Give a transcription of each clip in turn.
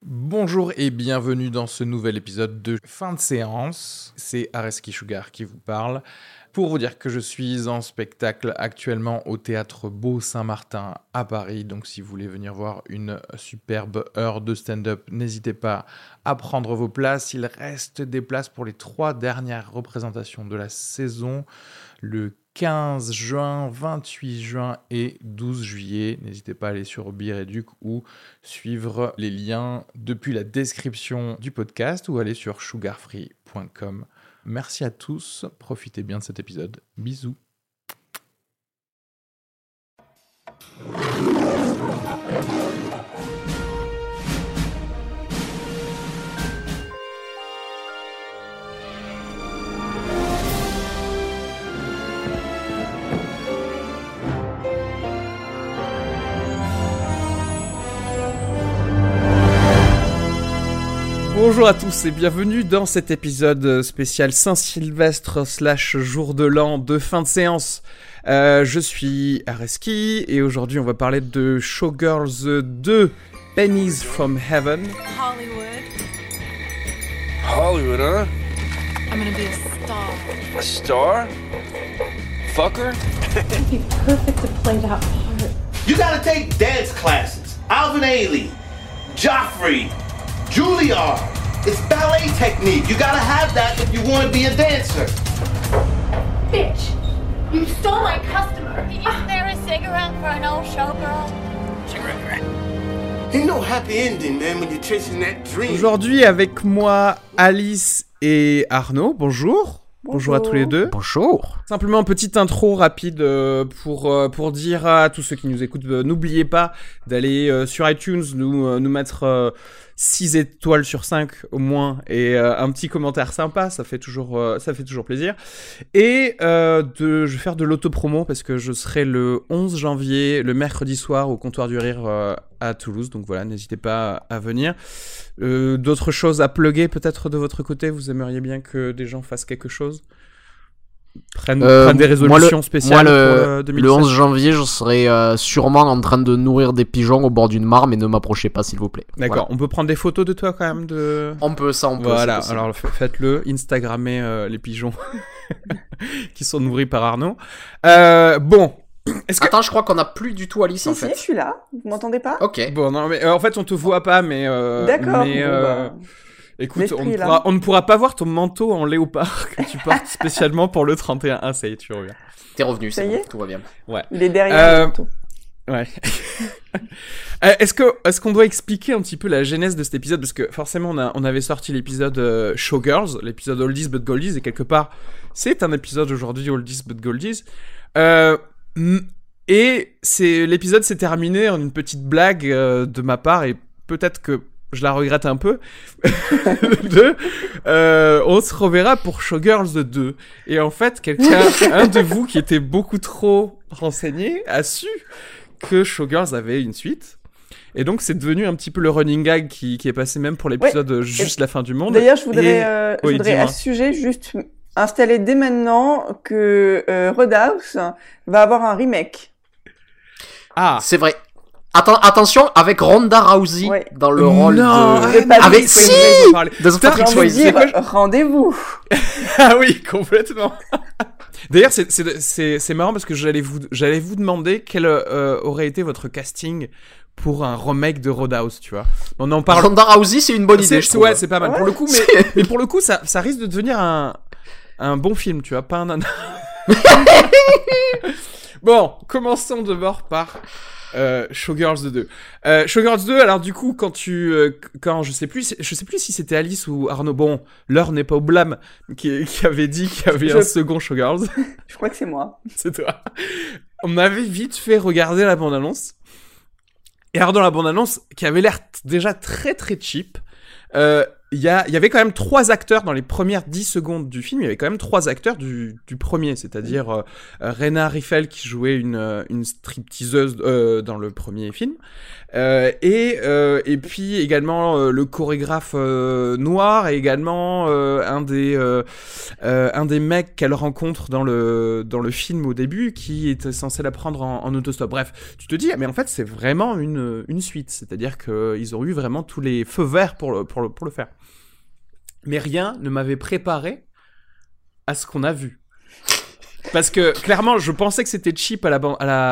Bonjour et bienvenue dans ce nouvel épisode de Fin de séance. C'est Areski Sugar qui vous parle. Pour vous dire que je suis en spectacle actuellement au Théâtre Beau Saint-Martin à Paris. Donc si vous voulez venir voir une superbe heure de stand-up, n'hésitez pas à prendre vos places. Il reste des places pour les 3 dernières représentations de la saison. Le 15 juin, 28 juin et 12 juillet. N'hésitez pas à aller sur Bireduc ou suivre les liens depuis la description du podcast ou aller sur sugarfree.com. Merci à tous, profitez bien de cet épisode. Bisous. Bonjour à tous et bienvenue dans cet épisode spécial Saint-Sylvestre / jour de l'an de fin de séance. Je suis Areski et aujourd'hui on va parler de Showgirls 2, Pennies from Heaven. Hollywood, huh? I'm gonna be a star. A star? Fucker? It'd be perfect to play that part. You gotta take dance classes. Alvin Ailey, Joffrey, Juilliard. It's ballet technique. You gotta have that if you want to be a dancer. Bitch, you stole my customer. Can you spare a cigarette for an old showgirl? Ain't no happy ending, man, when you're chasing that dream. Aujourd'hui avec moi Alice et Arnaud, bonjour. Bonjour à tous les deux. Bonjour. Simplement une petite intro rapide pour dire à tous ceux qui nous écoutent, n'oubliez pas d'aller sur iTunes, nous mettre 6 étoiles sur 5 au moins et un petit commentaire sympa, ça fait toujours plaisir. Et je vais faire de l'autopromo parce que je serai le 11 janvier, le mercredi soir au Comptoir du Rire à Toulouse. Donc voilà, n'hésitez pas à venir. D'autres choses à plugger peut-être de votre côté, vous aimeriez bien que des gens fassent quelque chose ? Prennent des résolutions spéciales pour 2017. Le 11 janvier, je serai sûrement en train de nourrir des pigeons au bord d'une mare, mais ne m'approchez pas, s'il vous plaît. D'accord, voilà. On peut prendre des photos de toi quand même On peut. Voilà, alors faites-le, Instagrammez les pigeons qui sont nourris par Arnaud. Bon. Attends, je crois qu'on n'a plus du tout Alice en fait. Si, je suis là. Vous m'entendez pas ? Ok. Bon, non, mais en fait, on te voit pas, mais. D'accord. Écoute, on ne pourra pas voir ton manteau en léopard que tu portes spécialement pour le 31. Ah, ça y est, tu reviens. T'es revenu, ça y est, tout va bien. Ouais. Il est derrière le manteau. Ouais. Est-ce qu'on doit expliquer un petit peu la genèse de cet épisode ? Parce que forcément, on avait sorti l'épisode Showgirls, l'épisode Oldies but Goldies, et quelque part, c'est un épisode aujourd'hui Oldies but Goldies. Et l'épisode s'est terminé en une petite blague de ma part, et peut-être que je la regrette un peu, on se reverra pour Showgirls 2. Et en fait, un de vous qui était beaucoup trop renseigné, a su que Showgirls avait une suite. Et donc, c'est devenu un petit peu le running gag qui est passé même pour l'épisode Juste la fin du monde. D'ailleurs, je voudrais à ce sujet juste installer dès maintenant que Roadhouse va avoir un remake. Ah, c'est vrai. Attention, avec Ronda Rousey dans le rôle de... Avec de Patrick Swayze. Rendez-vous. Ah oui, complètement. D'ailleurs, c'est marrant parce que j'allais vous demander quel aurait été votre casting pour un remake de Roadhouse, tu vois. On en parle. Ronda Rousey, c'est une bonne idée, je trouve. Ouais, c'est pas mal. Ouais. Pour le coup, mais pour le coup, ça risque de devenir un bon film, tu vois, pas un nanar. Bon, commençons d'abord par Showgirls 2. Showgirls 2, alors du coup, quand je sais plus si c'était Alice ou Arnaud, bon, l'heure n'est pas au blâme, qui avait dit qu'il y avait un second Showgirls. Je crois que c'est moi. C'est toi. On avait vite fait regarder la bande-annonce. Et alors dans la bande-annonce, qui avait l'air déjà très très cheap, il y avait quand même 3 acteurs dans les premières 10 secondes du film. Il y avait quand même 3 acteurs du premier, c'est-à-dire Rena Riffel qui jouait une stripteaseuse dans le premier film, et puis également le chorégraphe noir, et également un des mecs qu'elle rencontre dans le film au début, qui était censé la prendre en autostop. Bref, tu te dis, mais en fait c'est vraiment une suite, c'est-à-dire qu'ils ont eu vraiment tous les feux verts pour le faire. Mais rien ne m'avait préparé à ce qu'on a vu. Parce que clairement, je pensais que c'était cheap à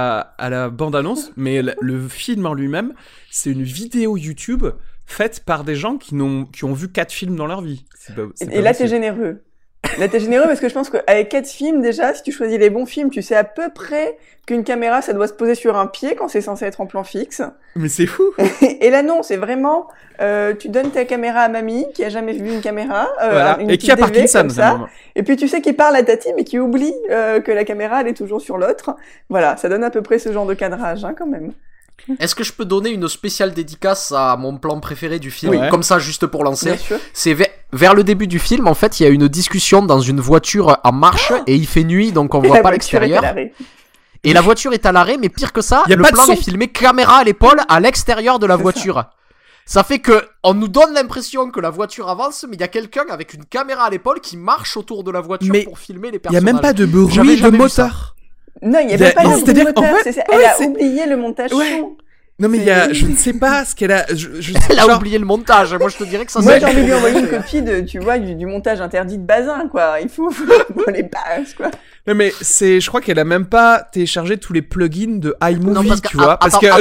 la bande-annonce, mais le film en lui-même, c'est une vidéo YouTube faite par des gens qui ont vu 4 films dans leur vie. Et là, t'es généreux. Là, t'es généreux parce que je pense qu'avec 4 films, déjà, si tu choisis les bons films, tu sais à peu près qu'une caméra, ça doit se poser sur un pied quand c'est censé être en plan fixe. Mais c'est fou. Et là, non, c'est vraiment, tu donnes ta caméra à mamie, qui a jamais vu une caméra, voilà. une et qui a DV, Parkinson, comme ça. Et puis tu sais qu'il parle à Tati, mais qui oublie que la caméra, elle est toujours sur l'autre. Voilà, ça donne à peu près ce genre de cadrage, hein, quand même. Est-ce que je peux donner une spéciale dédicace à mon plan préféré du film, comme ça, juste pour lancer? Bien sûr. C'est vers le début du film, en fait, il y a une discussion dans une voiture en marche, et il fait nuit, donc on voit pas l'extérieur. Et la voiture est à l'arrêt, mais pire que ça, le plan est filmé caméra à l'épaule à l'extérieur de la voiture. Ça fait que on nous donne l'impression que la voiture avance, mais il y a quelqu'un avec une caméra à l'épaule qui marche autour de la voiture pour filmer les personnages. Il y a même pas de bruit de moteur. Non, il y avait pas de bruit de moteur. Elle a oublié le montage son. Non mais je ne sais pas ce qu'elle a. Elle a oublié le montage. Moi je te dirais que ça. Moi j'ai envie de lui envoyer une copie du montage interdit de Bazin, quoi. Il faut les bases, quoi. Non mais je crois qu'elle a même pas téléchargé tous les plugins de iMovie, tu vois. Parce que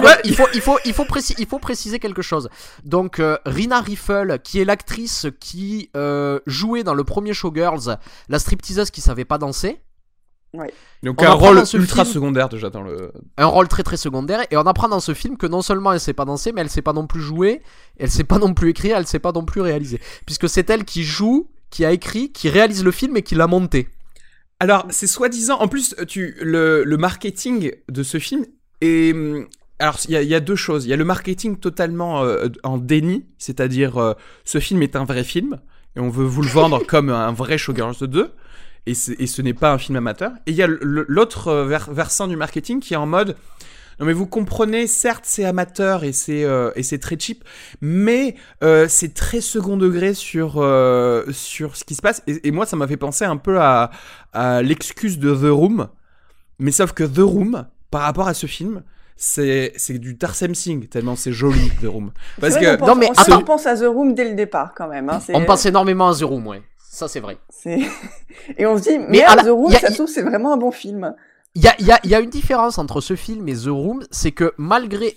il faut préciser quelque chose. Donc Rena Riffel, qui est l'actrice qui jouait dans le premier Showgirls, la stripteaseuse qui savait pas danser. Ouais. Donc un rôle ultra secondaire déjà dans le... Un rôle très très secondaire, et on apprend dans ce film que non seulement elle sait pas danser, mais elle sait pas non plus jouer, elle sait pas non plus écrire, elle sait pas non plus réaliser. Puisque c'est elle qui joue, qui a écrit, qui réalise le film et qui l'a monté. Alors c'est soi-disant, en plus le marketing de ce film est... Alors il y a 2 choses, il y a le marketing totalement en déni, c'est-à-dire ce film est un vrai film, et on veut vous le vendre comme un vrai Showgirls 2. Et ce n'est pas un film amateur. Et il y a l'autre versant du marketing qui est en mode non mais vous comprenez, certes c'est amateur et c'est très cheap, mais c'est très second degré sur ce qui se passe. Et moi ça m'a fait penser un peu à l'excuse de The Room, mais sauf que The Room par rapport à ce film c'est du Tarsem Singh tellement c'est joli The Room. Parce que on pense à The Room dès le départ quand même. Hein, on pense énormément à The Room, ouais. Ça, c'est vrai. Et on se dit, merde, The Room, ça se trouve, c'est vraiment un bon film. Il y a une différence entre ce film et The Room, c'est que malgré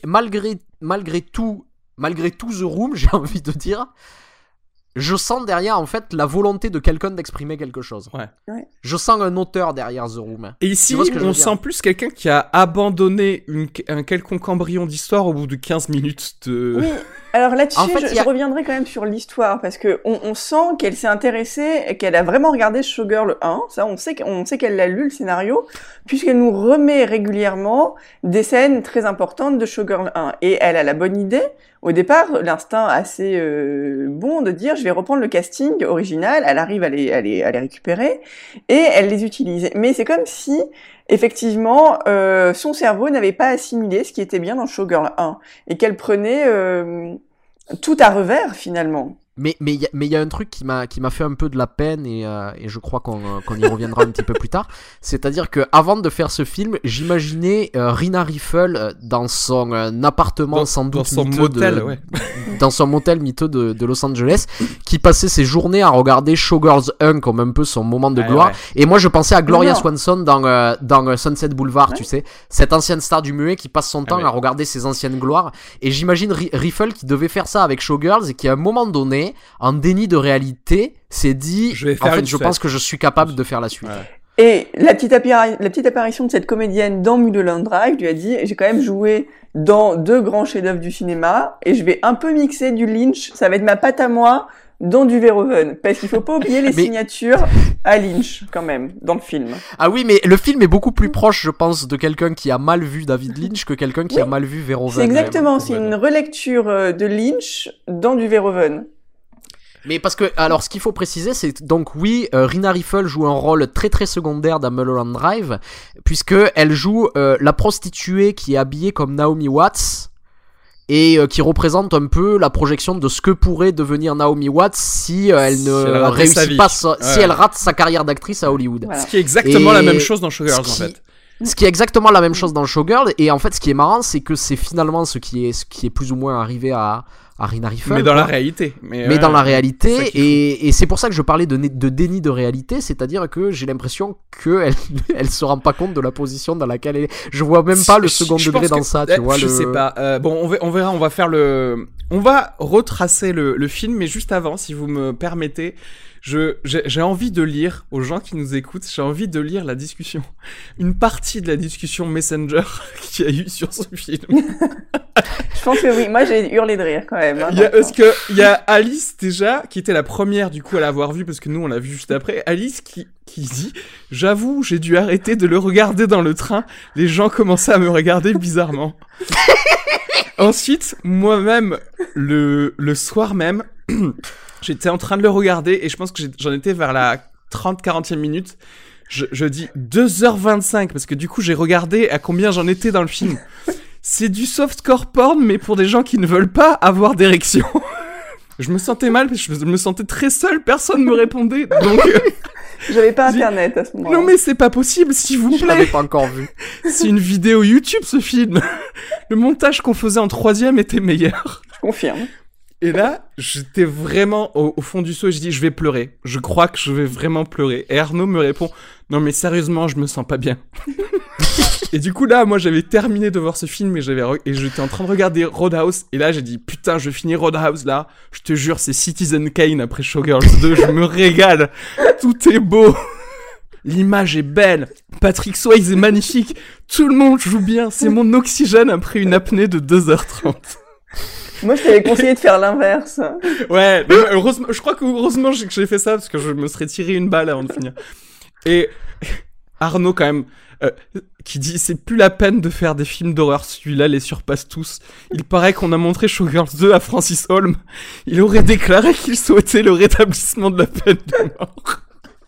tout The Room, j'ai envie de dire, je sens derrière, en fait, la volonté de quelqu'un d'exprimer quelque chose. Ouais. Je sens un auteur derrière The Room. Et ici, on sent plus quelqu'un qui a abandonné un quelconque embryon d'histoire au bout de 15 minutes de... Oui. Alors là-dessus, en fait, je reviendrai quand même sur l'histoire, parce que on sent qu'elle s'est intéressée et qu'elle a vraiment regardé Showgirl 1. Ça, on sait qu'elle l'a lu, le scénario, puisqu'elle nous remet régulièrement des scènes très importantes de Showgirl 1. Et elle a la bonne idée, au départ, l'instinct assez bon de dire, je vais reprendre le casting original, elle arrive à les récupérer, et elle les utilise. Mais c'est comme si... Effectivement, son cerveau n'avait pas assimilé ce qui était bien dans Showgirl 1 et qu'elle prenait tout à revers finalement. Mais il y a un truc qui m'a fait un peu de la peine et je crois qu'on y reviendra un petit peu plus tard. C'est-à-dire que avant de faire ce film, j'imaginais Rena Riffel dans son appartement sans doute dans son motel, dans son motel miteux de Los Angeles, qui passait ses journées à regarder Showgirls 1 comme un peu son moment de gloire. Ouais. Et moi je pensais à Gloria Swanson dans Sunset Boulevard, tu sais, cette ancienne star du muet qui passe son temps à regarder ses anciennes gloires. Et j'imagine Riffel qui devait faire ça avec Showgirls et qui à un moment donné, en déni de réalité, s'est dit je pense que je suis capable de faire la suite. Ouais. Et la petite apparition de cette comédienne dans Mulholland Drive lui a dit, j'ai quand même joué dans 2 grands chefs-d'œuvre du cinéma et je vais un peu mixer du Lynch, ça va être ma patte à moi dans du Verhoeven, parce qu'il faut pas oublier les signatures à Lynch quand même dans le film. Ah oui, mais le film est beaucoup plus proche, je pense, de quelqu'un qui a mal vu David Lynch que quelqu'un qui a mal vu Verhoeven. C'est exactement, c'est une relecture de Lynch dans du Verhoeven. Mais parce que, alors, ce qu'il faut préciser, c'est donc oui, Rina Riffel joue un rôle très très secondaire dans Mulholland Drive, puisque elle joue la prostituée qui est habillée comme Naomi Watts et qui représente un peu la projection de ce que pourrait devenir Naomi Watts si elle ne réussit pas, si elle rate sa carrière d'actrice à Hollywood. Voilà. Ce qui est exactement la même chose dans Showgirls en fait. Ce qui est exactement la même chose dans Showgirls, et en fait, ce qui est marrant, c'est que c'est finalement ce qui est plus ou moins arrivé à Rina Riffel. Mais dans la réalité. Mais dans la réalité, et c'est pour ça que je parlais de déni de réalité, c'est-à-dire que j'ai l'impression qu'elle elle se rend pas compte de la position dans laquelle elle est. Je vois même pas le second degré dans ça, tu vois. Je sais pas. Bon, on verra, on va retracer le film, mais juste avant, si vous me permettez, j'ai envie de lire, aux gens qui nous écoutent, j'ai envie de lire la discussion, une partie de la discussion Messenger qu'il y a eu sur ce film. Je pense que oui, moi j'ai hurlé de rire quand même. Hein, parce que il y a Alice déjà, qui était la première du coup à l'avoir vu, parce que nous on l'a vu juste après, Alice qui dit « J'avoue, j'ai dû arrêter de le regarder dans le train, les gens commençaient à me regarder bizarrement. » Ensuite, moi-même, le soir même... J'étais en train de le regarder et je pense que j'en étais vers la 30-40e minute. Je dis 2h25 parce que du coup j'ai regardé à combien j'en étais dans le film. C'est du softcore porn mais pour des gens qui ne veulent pas avoir d'érection. Je me sentais mal parce que je me sentais très seul, personne me répondait. Donc j'avais pas internet à ce moment-là. Non mais c'est pas possible, s'il vous plaît. Je l'avais pas encore vu. C'est une vidéo YouTube ce film. Le montage qu'on faisait en 3e était meilleur. Je confirme. Et là, j'étais vraiment au fond du seau et je dis, je vais pleurer. Je crois que je vais vraiment pleurer. Et Arnaud me répond, non mais sérieusement, je me sens pas bien. Et du coup là, moi j'avais terminé de voir ce film et j'étais en train de regarder Roadhouse. Et là j'ai dit, putain, je finis Roadhouse là. Je te jure, c'est Citizen Kane après Showgirls 2. Je me régale. Tout est beau. L'image est belle. Patrick Swayze est magnifique. Tout le monde joue bien. C'est mon oxygène après une apnée de 2h30. Moi, je t'avais conseillé de faire l'inverse. Ouais, heureusement, je crois que heureusement que j'ai fait ça parce que je me serais tiré une balle avant de finir. Et Arnaud, quand même, qui dit c'est plus la peine de faire des films d'horreur, celui-là les surpasse tous. Il paraît qu'on a montré Showgirls 2 à Francis Holm. Il aurait déclaré qu'il souhaitait le rétablissement de la peine de mort.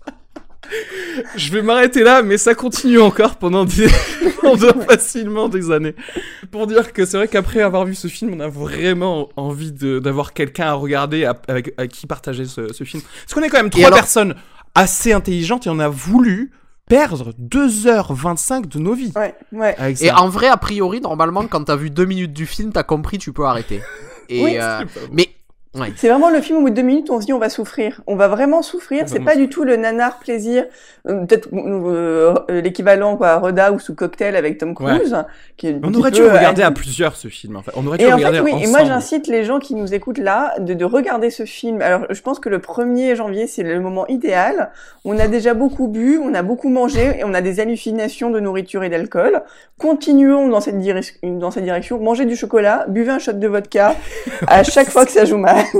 Je vais m'arrêter là, mais ça continue encore pendant facilement des années. Pour dire que c'est vrai qu'après avoir vu ce film, on a vraiment envie d'avoir quelqu'un à regarder avec qui partager ce film. Parce qu'on est quand même trois personnes assez intelligentes et on a voulu perdre 2h25 de nos vies. Ouais. Et en vrai, a priori, normalement, quand t'as vu 2 minutes du film, t'as compris, tu peux arrêter. Et oui, mais... Ouais. C'est vraiment le film au bout de 2 minutes, on se dit on va souffrir. On va vraiment souffrir. C'est pas du tout le nanar plaisir. Peut-être l'équivalent quoi, Roadhouse ou Cocktail avec Tom Cruise. Ouais. On aurait dû regarder à plusieurs ce film. En fait. On aurait dû regarder ensemble. Et moi j'incite les gens qui nous écoutent là de regarder ce film. Alors je pense que le 1er janvier c'est le moment idéal. On a déjà beaucoup bu, on a beaucoup mangé et on a des hallucinations de nourriture et d'alcool. Continuons dans cette direction. Mangez du chocolat, buvez un shot de vodka à chaque fois que ça joue mal.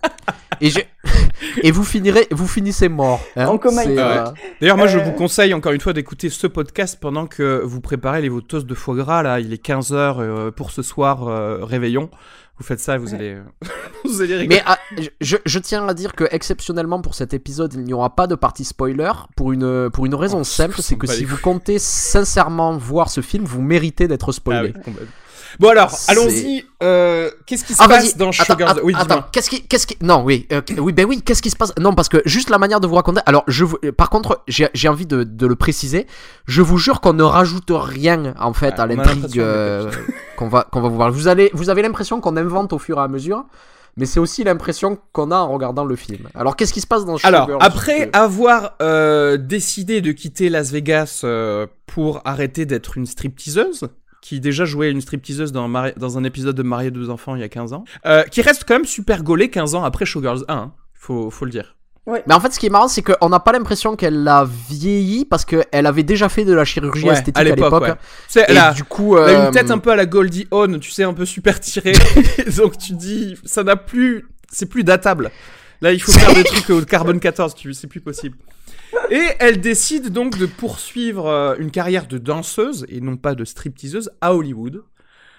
Et vous finissez mort. Hein, en coma. D'ailleurs, moi, je vous conseille encore une fois d'écouter ce podcast pendant que vous préparez vos toasts de foie gras. Là, il est 15h pour ce soir, réveillon. Vous faites ça et vous allez rigoler. Mais je tiens à dire que exceptionnellement pour cet épisode, il n'y aura pas de partie spoiler pour une raison simple, c'est que si vous comptez sincèrement voir ce film, vous méritez d'être spoilé. Ah oui, bon alors, allons-y. Qu'est-ce qui se passe dans Showgirls? Oui, attends, qu'est-ce qui non, oui, qu'est-ce qui se passe? Non, parce que juste la manière de vous raconter. Alors, par contre, j'ai envie de le préciser. Je vous jure qu'on ne rajoute rien en fait à l'intrigue qu'on va vous voir. Vous avez l'impression qu'on invente au fur et à mesure. Mais c'est aussi l'impression qu'on a en regardant le film. Alors, qu'est-ce qui se passe dans Showgirls? Alors, après avoir décidé de quitter Las Vegas pour arrêter d'être une stripteaseuse, qui déjà jouait une stripteaseuse dans un épisode de Marier 2 enfants il y a 15 ans, qui reste quand même super gaulée 15 ans après Showgirls 1, hein. Faut le dire. Oui. Mais en fait, ce qui est marrant, c'est qu'on n'a pas l'impression qu'elle a vieilli parce qu'elle avait déjà fait de la chirurgie esthétique à l'époque. Ouais. Elle a une tête un peu à la Goldie Hawn, tu sais, un peu super tirée. Donc tu dis, c'est plus datable. Là, il faut faire des trucs au carbone 14, c'est plus possible. Et elle décide donc de poursuivre une carrière de danseuse et non pas de stripteaseuse à Hollywood.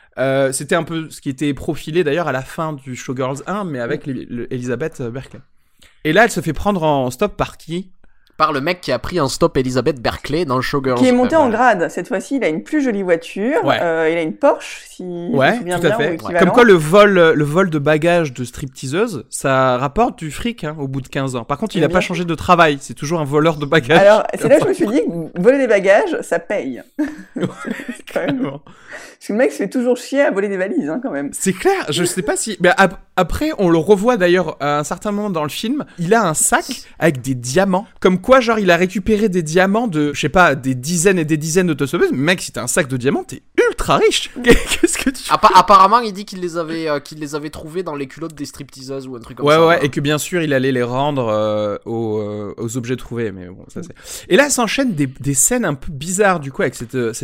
C'était un peu ce qui était profilé d'ailleurs à la fin du Showgirls 1, mais avec Elizabeth Berkley. Et là, elle se fait prendre en stop par qui ? Par le mec qui a pris en stop Elizabeth Berkley dans Showgirls. Qui est monté en grade. Cette fois-ci, il a une plus jolie voiture. Il a une Porsche, si je me souviens bien. Ouais, tout à fait. Comme quoi, le vol de bagages de stripteaseuse, ça rapporte du fric au bout de 15 ans. Par contre, il n'a pas changé de travail. C'est toujours un voleur de bagages. Alors, c'est là que je me suis dit que voler des bagages, ça paye. C'est quand même... Parce que le mec se fait toujours chier à voler des valises, quand même. C'est clair. Je sais pas si... Mais après, on le revoit d'ailleurs à un certain moment dans le film. Il a un sac avec des diamants. Comme quoi, genre, il a récupéré des diamants de, je sais pas, des dizaines et des dizaines d'autostoppeuses. Mec, si t'as un sac de diamants, t'es ultra riche. Qu'est-ce que tu fais ? Apparemment, il dit qu'il les avait trouvés dans les culottes des stripteaseuses ou un truc comme ça. Ouais, et que bien sûr, il allait les rendre aux objets trouvés. Mais bon, ça c'est... Et là, s'enchaînent des scènes un peu bizarres, du coup, avec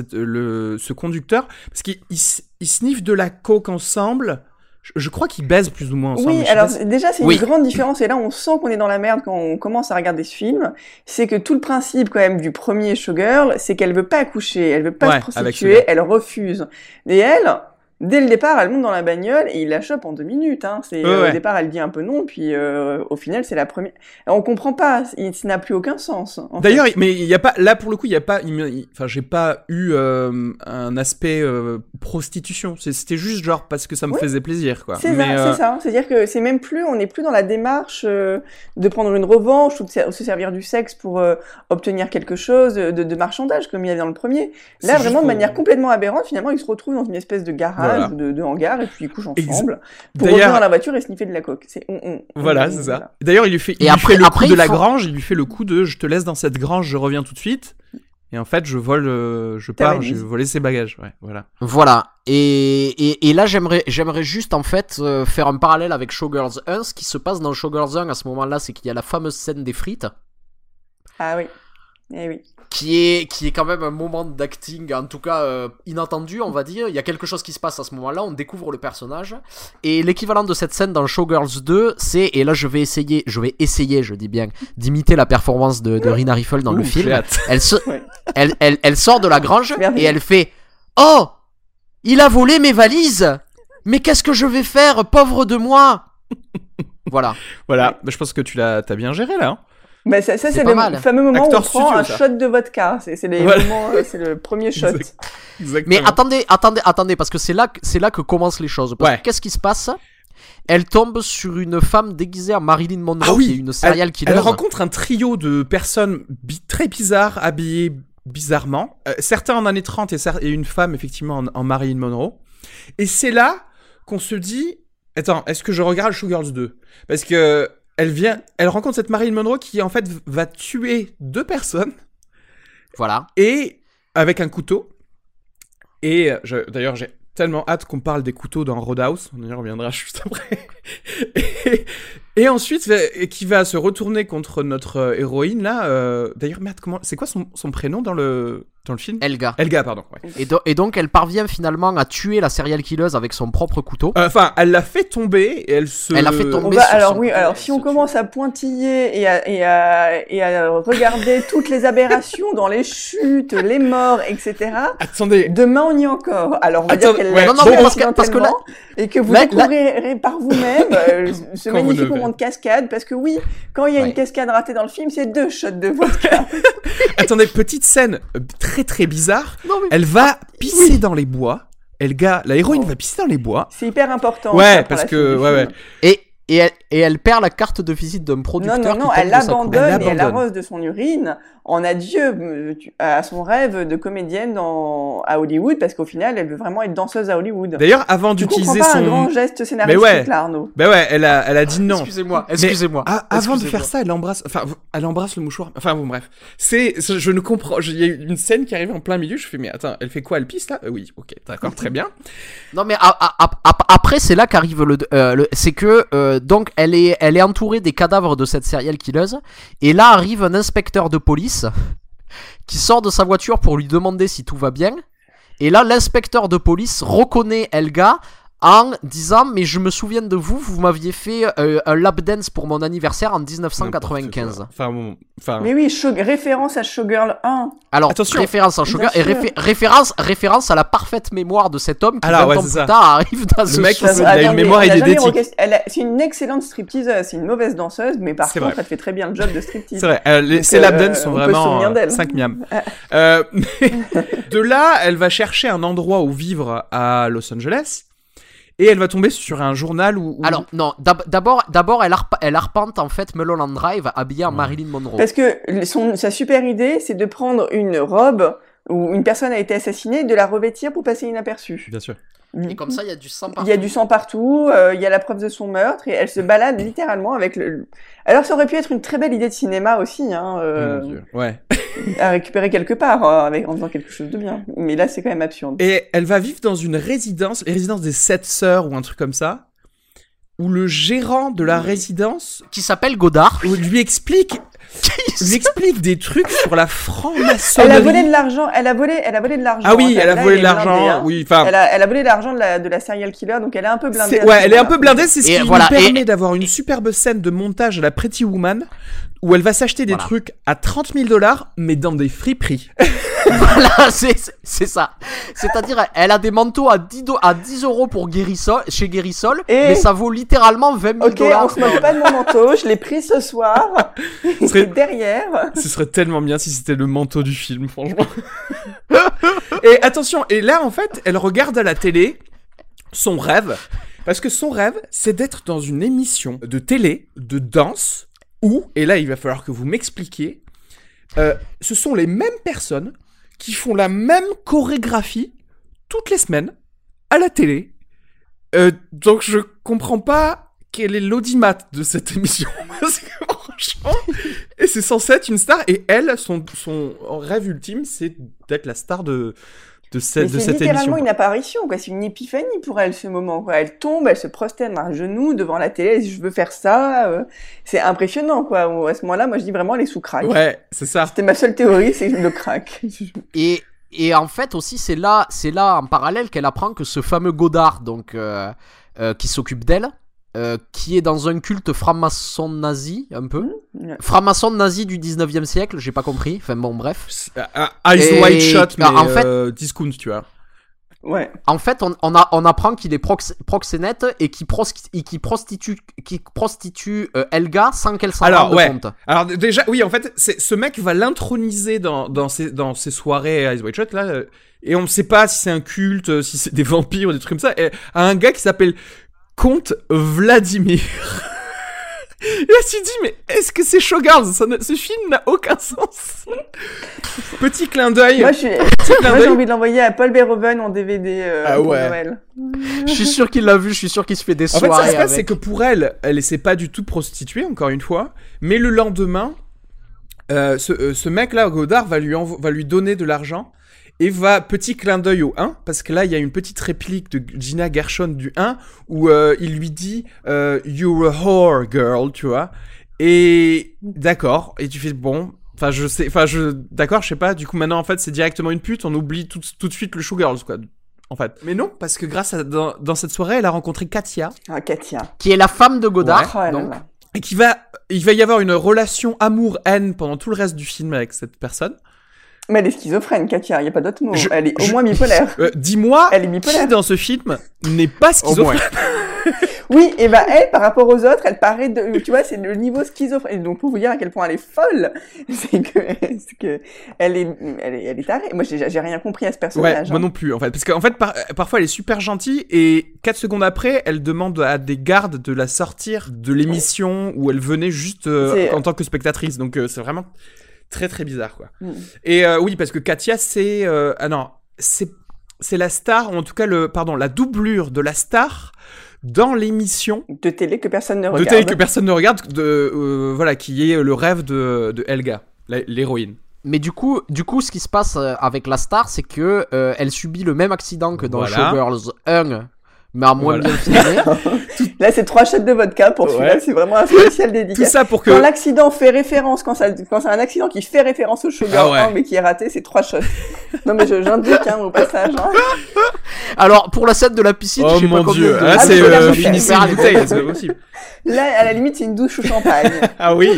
ce conducteur. Parce qu'il sniffe de la coke ensemble. Je crois qu'ils baisent plus ou moins ensemble. Oui, alors déjà, c'est une grande différence. Et là, on sent qu'on est dans la merde quand on commence à regarder ce film. C'est que tout le principe, quand même, du premier Showgirl, c'est qu'elle veut pas accoucher, elle veut pas se prostituer, elle refuse. Et elle, dès le départ, elle monte dans la bagnole et il la chope en 2 minutes. Au départ, elle dit un peu non, puis au final, c'est la première. Alors, on comprend pas, ça n'a plus aucun sens. D'ailleurs, mais il y a pas, là pour le coup, il y a pas, enfin, j'ai pas eu un aspect prostitution. C'était juste genre parce que ça me faisait plaisir, quoi. C'est ça. C'est-à-dire que c'est même plus, on n'est plus dans la démarche de prendre une revanche ou de se servir du sexe pour obtenir quelque chose de marchandage comme il y avait dans le premier. Là, vraiment, de manière complètement aberrante, finalement, ils se retrouvent dans une espèce de garage. De hangar et puis ils couchent ensemble pour revenir dans la voiture et sniffer de la coke. C'est voilà, c'est ça. Voilà. D'ailleurs, il lui fait le coup de la grange, il lui fait le coup de je te laisse dans cette grange, je reviens tout de suite. Et en fait, je pars, j'ai volé ses bagages. Ouais, voilà. Voilà. Et là, j'aimerais juste en fait faire un parallèle avec Showgirls 1. Ce qui se passe dans Showgirls 1 à ce moment-là, c'est qu'il y a la fameuse scène des frites. Ah oui. Eh oui. Qui est quand même un moment d'acting, en tout cas inattendu, on va dire. Il y a quelque chose qui se passe à ce moment-là, on découvre le personnage. Et l'équivalent de cette scène dans Showgirls 2, c'est, et là je vais essayer, je dis bien, d'imiter la performance de Rina Riffel dans le film. Elle sort de la grange et elle fait « Oh, il a volé mes valises! Mais qu'est-ce que je vais faire, pauvre de moi !» Voilà. Voilà, je pense que t'as bien géré là. Bah ça c'est le fameux moment où on prend un shot de vodka. C'est les moments, c'est le premier shot. Exactement. Mais attendez, parce que c'est là que commencent les choses. Parce que qu'est-ce qui se passe ? Elle tombe sur une femme déguisée en Marilyn Monroe, qui est une serial killer. Elle rencontre un trio de personnes très bizarres, habillées bizarrement. Certains en années 30 et une femme effectivement en Marilyn Monroe. Et c'est là qu'on se dit, attends, est-ce que je regarde Showgirls 2 ? Parce que elle rencontre cette Marilyn Monroe qui en fait va tuer 2 personnes. Voilà. Et avec un couteau. Et d'ailleurs, j'ai tellement hâte qu'on parle des couteaux dans Roadhouse. On y reviendra juste après. Et ensuite, qui va se retourner contre notre héroïne là. D'ailleurs, merde, c'est quoi son prénom dans le film ? Elga, pardon. Ouais. Et donc, elle parvient finalement à tuer la serial killeuse avec son propre couteau. Enfin, elle l'a fait tomber et elle l'a fait tomber. Alors si on commence à pointiller et à regarder toutes les aberrations dans les chutes, les morts, etc. Attendez. Demain on y est encore. Alors on va dire qu'elle l'a tué parce que là, et que vous découvrirez par vous-même ce magnifique moment de cascade, parce que oui, quand il y a une cascade ratée dans le film, c'est 2 shots de vodka. Attendez, petite scène très très bizarre. Elle va pisser dans les bois. La héroïne va pisser dans les bois. C'est hyper important. Ouais, parce que Et elle perd la carte de visite d'un producteur. Non, elle l'abandonne et elle arrose de son urine en adieu à son rêve de comédienne à Hollywood, parce qu'au final, elle veut vraiment être danseuse à Hollywood. D'ailleurs, avant d'utiliser son... un grand geste scénaristique là, Arnaud. Elle a dit non. Excusez-moi. Avant de faire ça, elle embrasse le mouchoir. Enfin bon, bref. Je ne comprends. Il y a une scène qui arrive en plein milieu. Je fais, mais attends, elle fait quoi ? Elle pisse là ? Oui, ok, d'accord, très bien. Non, mais après, c'est là qu'arrive c'est que donc elle est entourée des cadavres de cette serial killeuse, et là arrive un inspecteur de police qui sort de sa voiture pour lui demander si tout va bien, et là l'inspecteur de police reconnaît Elga en disant mais je me souviens de vous m'aviez fait un lap dance pour mon anniversaire en 1995. Mais oui, référence à Showgirl 1. Alors, attention, référence à Showgirl et référence à la parfaite mémoire de cet homme qui 20 ans plus tard arrive dans ce mec. Il a une mémoire idétique. C'est une excellente stripteaseuse, c'est une mauvaise danseuse, mais par contre, elle fait très bien le job de striptease. C'est vrai, ses lap dance sont vraiment 5 miams. De là, elle va chercher un endroit où vivre à Los Angeles. Et elle va tomber sur un journal où... Alors, non, d'abord elle arpente en fait Mulholland Drive habillée en Marilyn Monroe. Parce que sa super idée, c'est de prendre une robe où une personne a été assassinée, de la revêtir pour passer inaperçue. Bien sûr. Et comme ça, il y a du sang partout. Il y a du sang partout, il y a la preuve de son meurtre, et elle se balade littéralement avec le... Alors ça aurait pu être une très belle idée de cinéma aussi, hein, ouais. à récupérer quelque part, en faisant quelque chose de bien. Mais là, c'est quand même absurde. Et elle va vivre dans une résidence, les résidences des 7 sœurs ou un truc comme ça, où le gérant de la résidence... Qui s'appelle Godard. Lui explique des trucs sur la franc-maçonnerie. Elle a volé de l'argent. Ah oui, elle a volé de l'argent. Oui, enfin. Elle a volé de l'argent de la serial killer, donc elle est un peu blindée. Elle est un peu blindée. C'est ce qui lui permet d'avoir une superbe scène de montage à la Pretty Woman où elle va s'acheter des trucs à $30,000, mais dans des friperies. Voilà, c'est ça. C'est-à-dire, elle a des manteaux à 10 € pour chez Guérisol, mais ça vaut littéralement $20,000. Ok, on se moque pas de mon manteau, je l'ai pris ce soir. Derrière. Ce serait tellement bien si c'était le manteau du film, franchement. Et attention, et là, en fait, elle regarde à la télé son rêve, parce que son rêve, c'est d'être dans une émission de télé, de danse, où, et là, il va falloir que vous m'expliquiez, ce sont les mêmes personnes qui font la même chorégraphie toutes les semaines à la télé. Donc je comprends pas quel est l'audimat de cette émission. Parce que franchement, et c'est censé être une star. Et elle, son rêve ultime, c'est d'être la star de cette émission. C'est littéralement une apparition, quoi. C'est une épiphanie pour elle, ce moment, quoi. Elle tombe, elle se prosterne à genoux devant la télé, elle dit, je veux faire ça. C'est impressionnant, quoi. À ce moment-là, moi, je dis vraiment, elle est sous crack. Ouais, c'est ça. C'était ma seule théorie, c'est le crack. Et en fait, aussi, c'est là en parallèle qu'elle apprend que ce fameux Godard, donc, qui s'occupe d'elle, qui est dans un culte franc-maçon nazi, un peu. Franc-maçon nazi du 19e siècle, j'ai pas compris. Enfin bon, bref. Eyes wide shut, mais en fait, discount, tu vois. Ouais. En fait, on apprend qu'il est proxénète et qu'il prostitue Helga sans qu'elle s'en rende compte. Alors déjà, oui, en fait, ce mec va l'introniser dans ses soirées Eyes wide shut, là, et on ne sait pas si c'est un culte, si c'est des vampires ou des trucs comme ça, et à un gars qui s'appelle Comte Vladimir. Et là, tu te dis, mais est-ce que c'est Showgirls ? Ce film n'a aucun sens. Petit clin d'œil. Moi, j'ai envie de l'envoyer à Paul Verhoeven en DVD pour Noël. Je suis sûr qu'il l'a vu, je suis sûr qu'il se fait des soirées. En fait, ce qui se passe, c'est que pour elle essaie pas du tout de prostituer, encore une fois, mais le lendemain, ce mec-là, Godard, va lui donner de l'argent. Et petit clin d'œil au 1, parce que là, il y a une petite réplique de Gina Gershon du 1, où il lui dit « You're a whore, girl », tu vois. Et d'accord, et tu fais « Bon, d'accord, je sais pas, du coup, maintenant, en fait, c'est directement une pute, on oublie tout de suite le showgirls, quoi. En fait. Mais non, parce que dans cette soirée, elle a rencontré Katia. Ah, Katia. Qui est la femme de Godard, donc. Et il va y avoir une relation amour-haine pendant tout le reste du film avec cette personne. Mais elle est schizophrène, Katia, il n'y a pas d'autre mot. Elle est au moins bipolaire. Dis-moi, qui dans ce film n'est pas schizophrène? Oui, et bah elle, par rapport aux autres, elle paraît tu vois, c'est le niveau schizophrène. Donc pour vous dire à quel point elle est folle, c'est que elle est tarée. Moi, j'ai rien compris à ce personnage. Ouais, moi non plus, en fait. Parce qu'en fait, parfois, elle est super gentille et 4 secondes après, elle demande à des gardes de la sortir de l'émission où elle venait juste en tant que spectatrice. Donc c'est vraiment très très bizarre, quoi. Et oui, parce que Katia, c'est la star, ou en tout cas la doublure de la star dans l'émission de télé que personne ne regarde. Voilà, qui est le rêve de Helga, l'héroïne. Mais du coup, ce qui se passe avec la star, c'est que elle subit le même accident que dans Showgirls 1, mais à moins bien filmé. Là, c'est 3 shots de vodka pour celui-là, c'est vraiment un spécial dédicace. Tout ça pour que... Quand l'accident fait référence, quand c'est un accident qui fait référence au Sugar 1, mais qui est raté, c'est 3 shots. Non, mais j'indique, au passage. Alors, pour la scène de la piscine, je sais pas combien Dieu. Là, c'est finissez la bouteille, c'est pas possible. Là, à la limite, c'est une douche au champagne. Ah oui.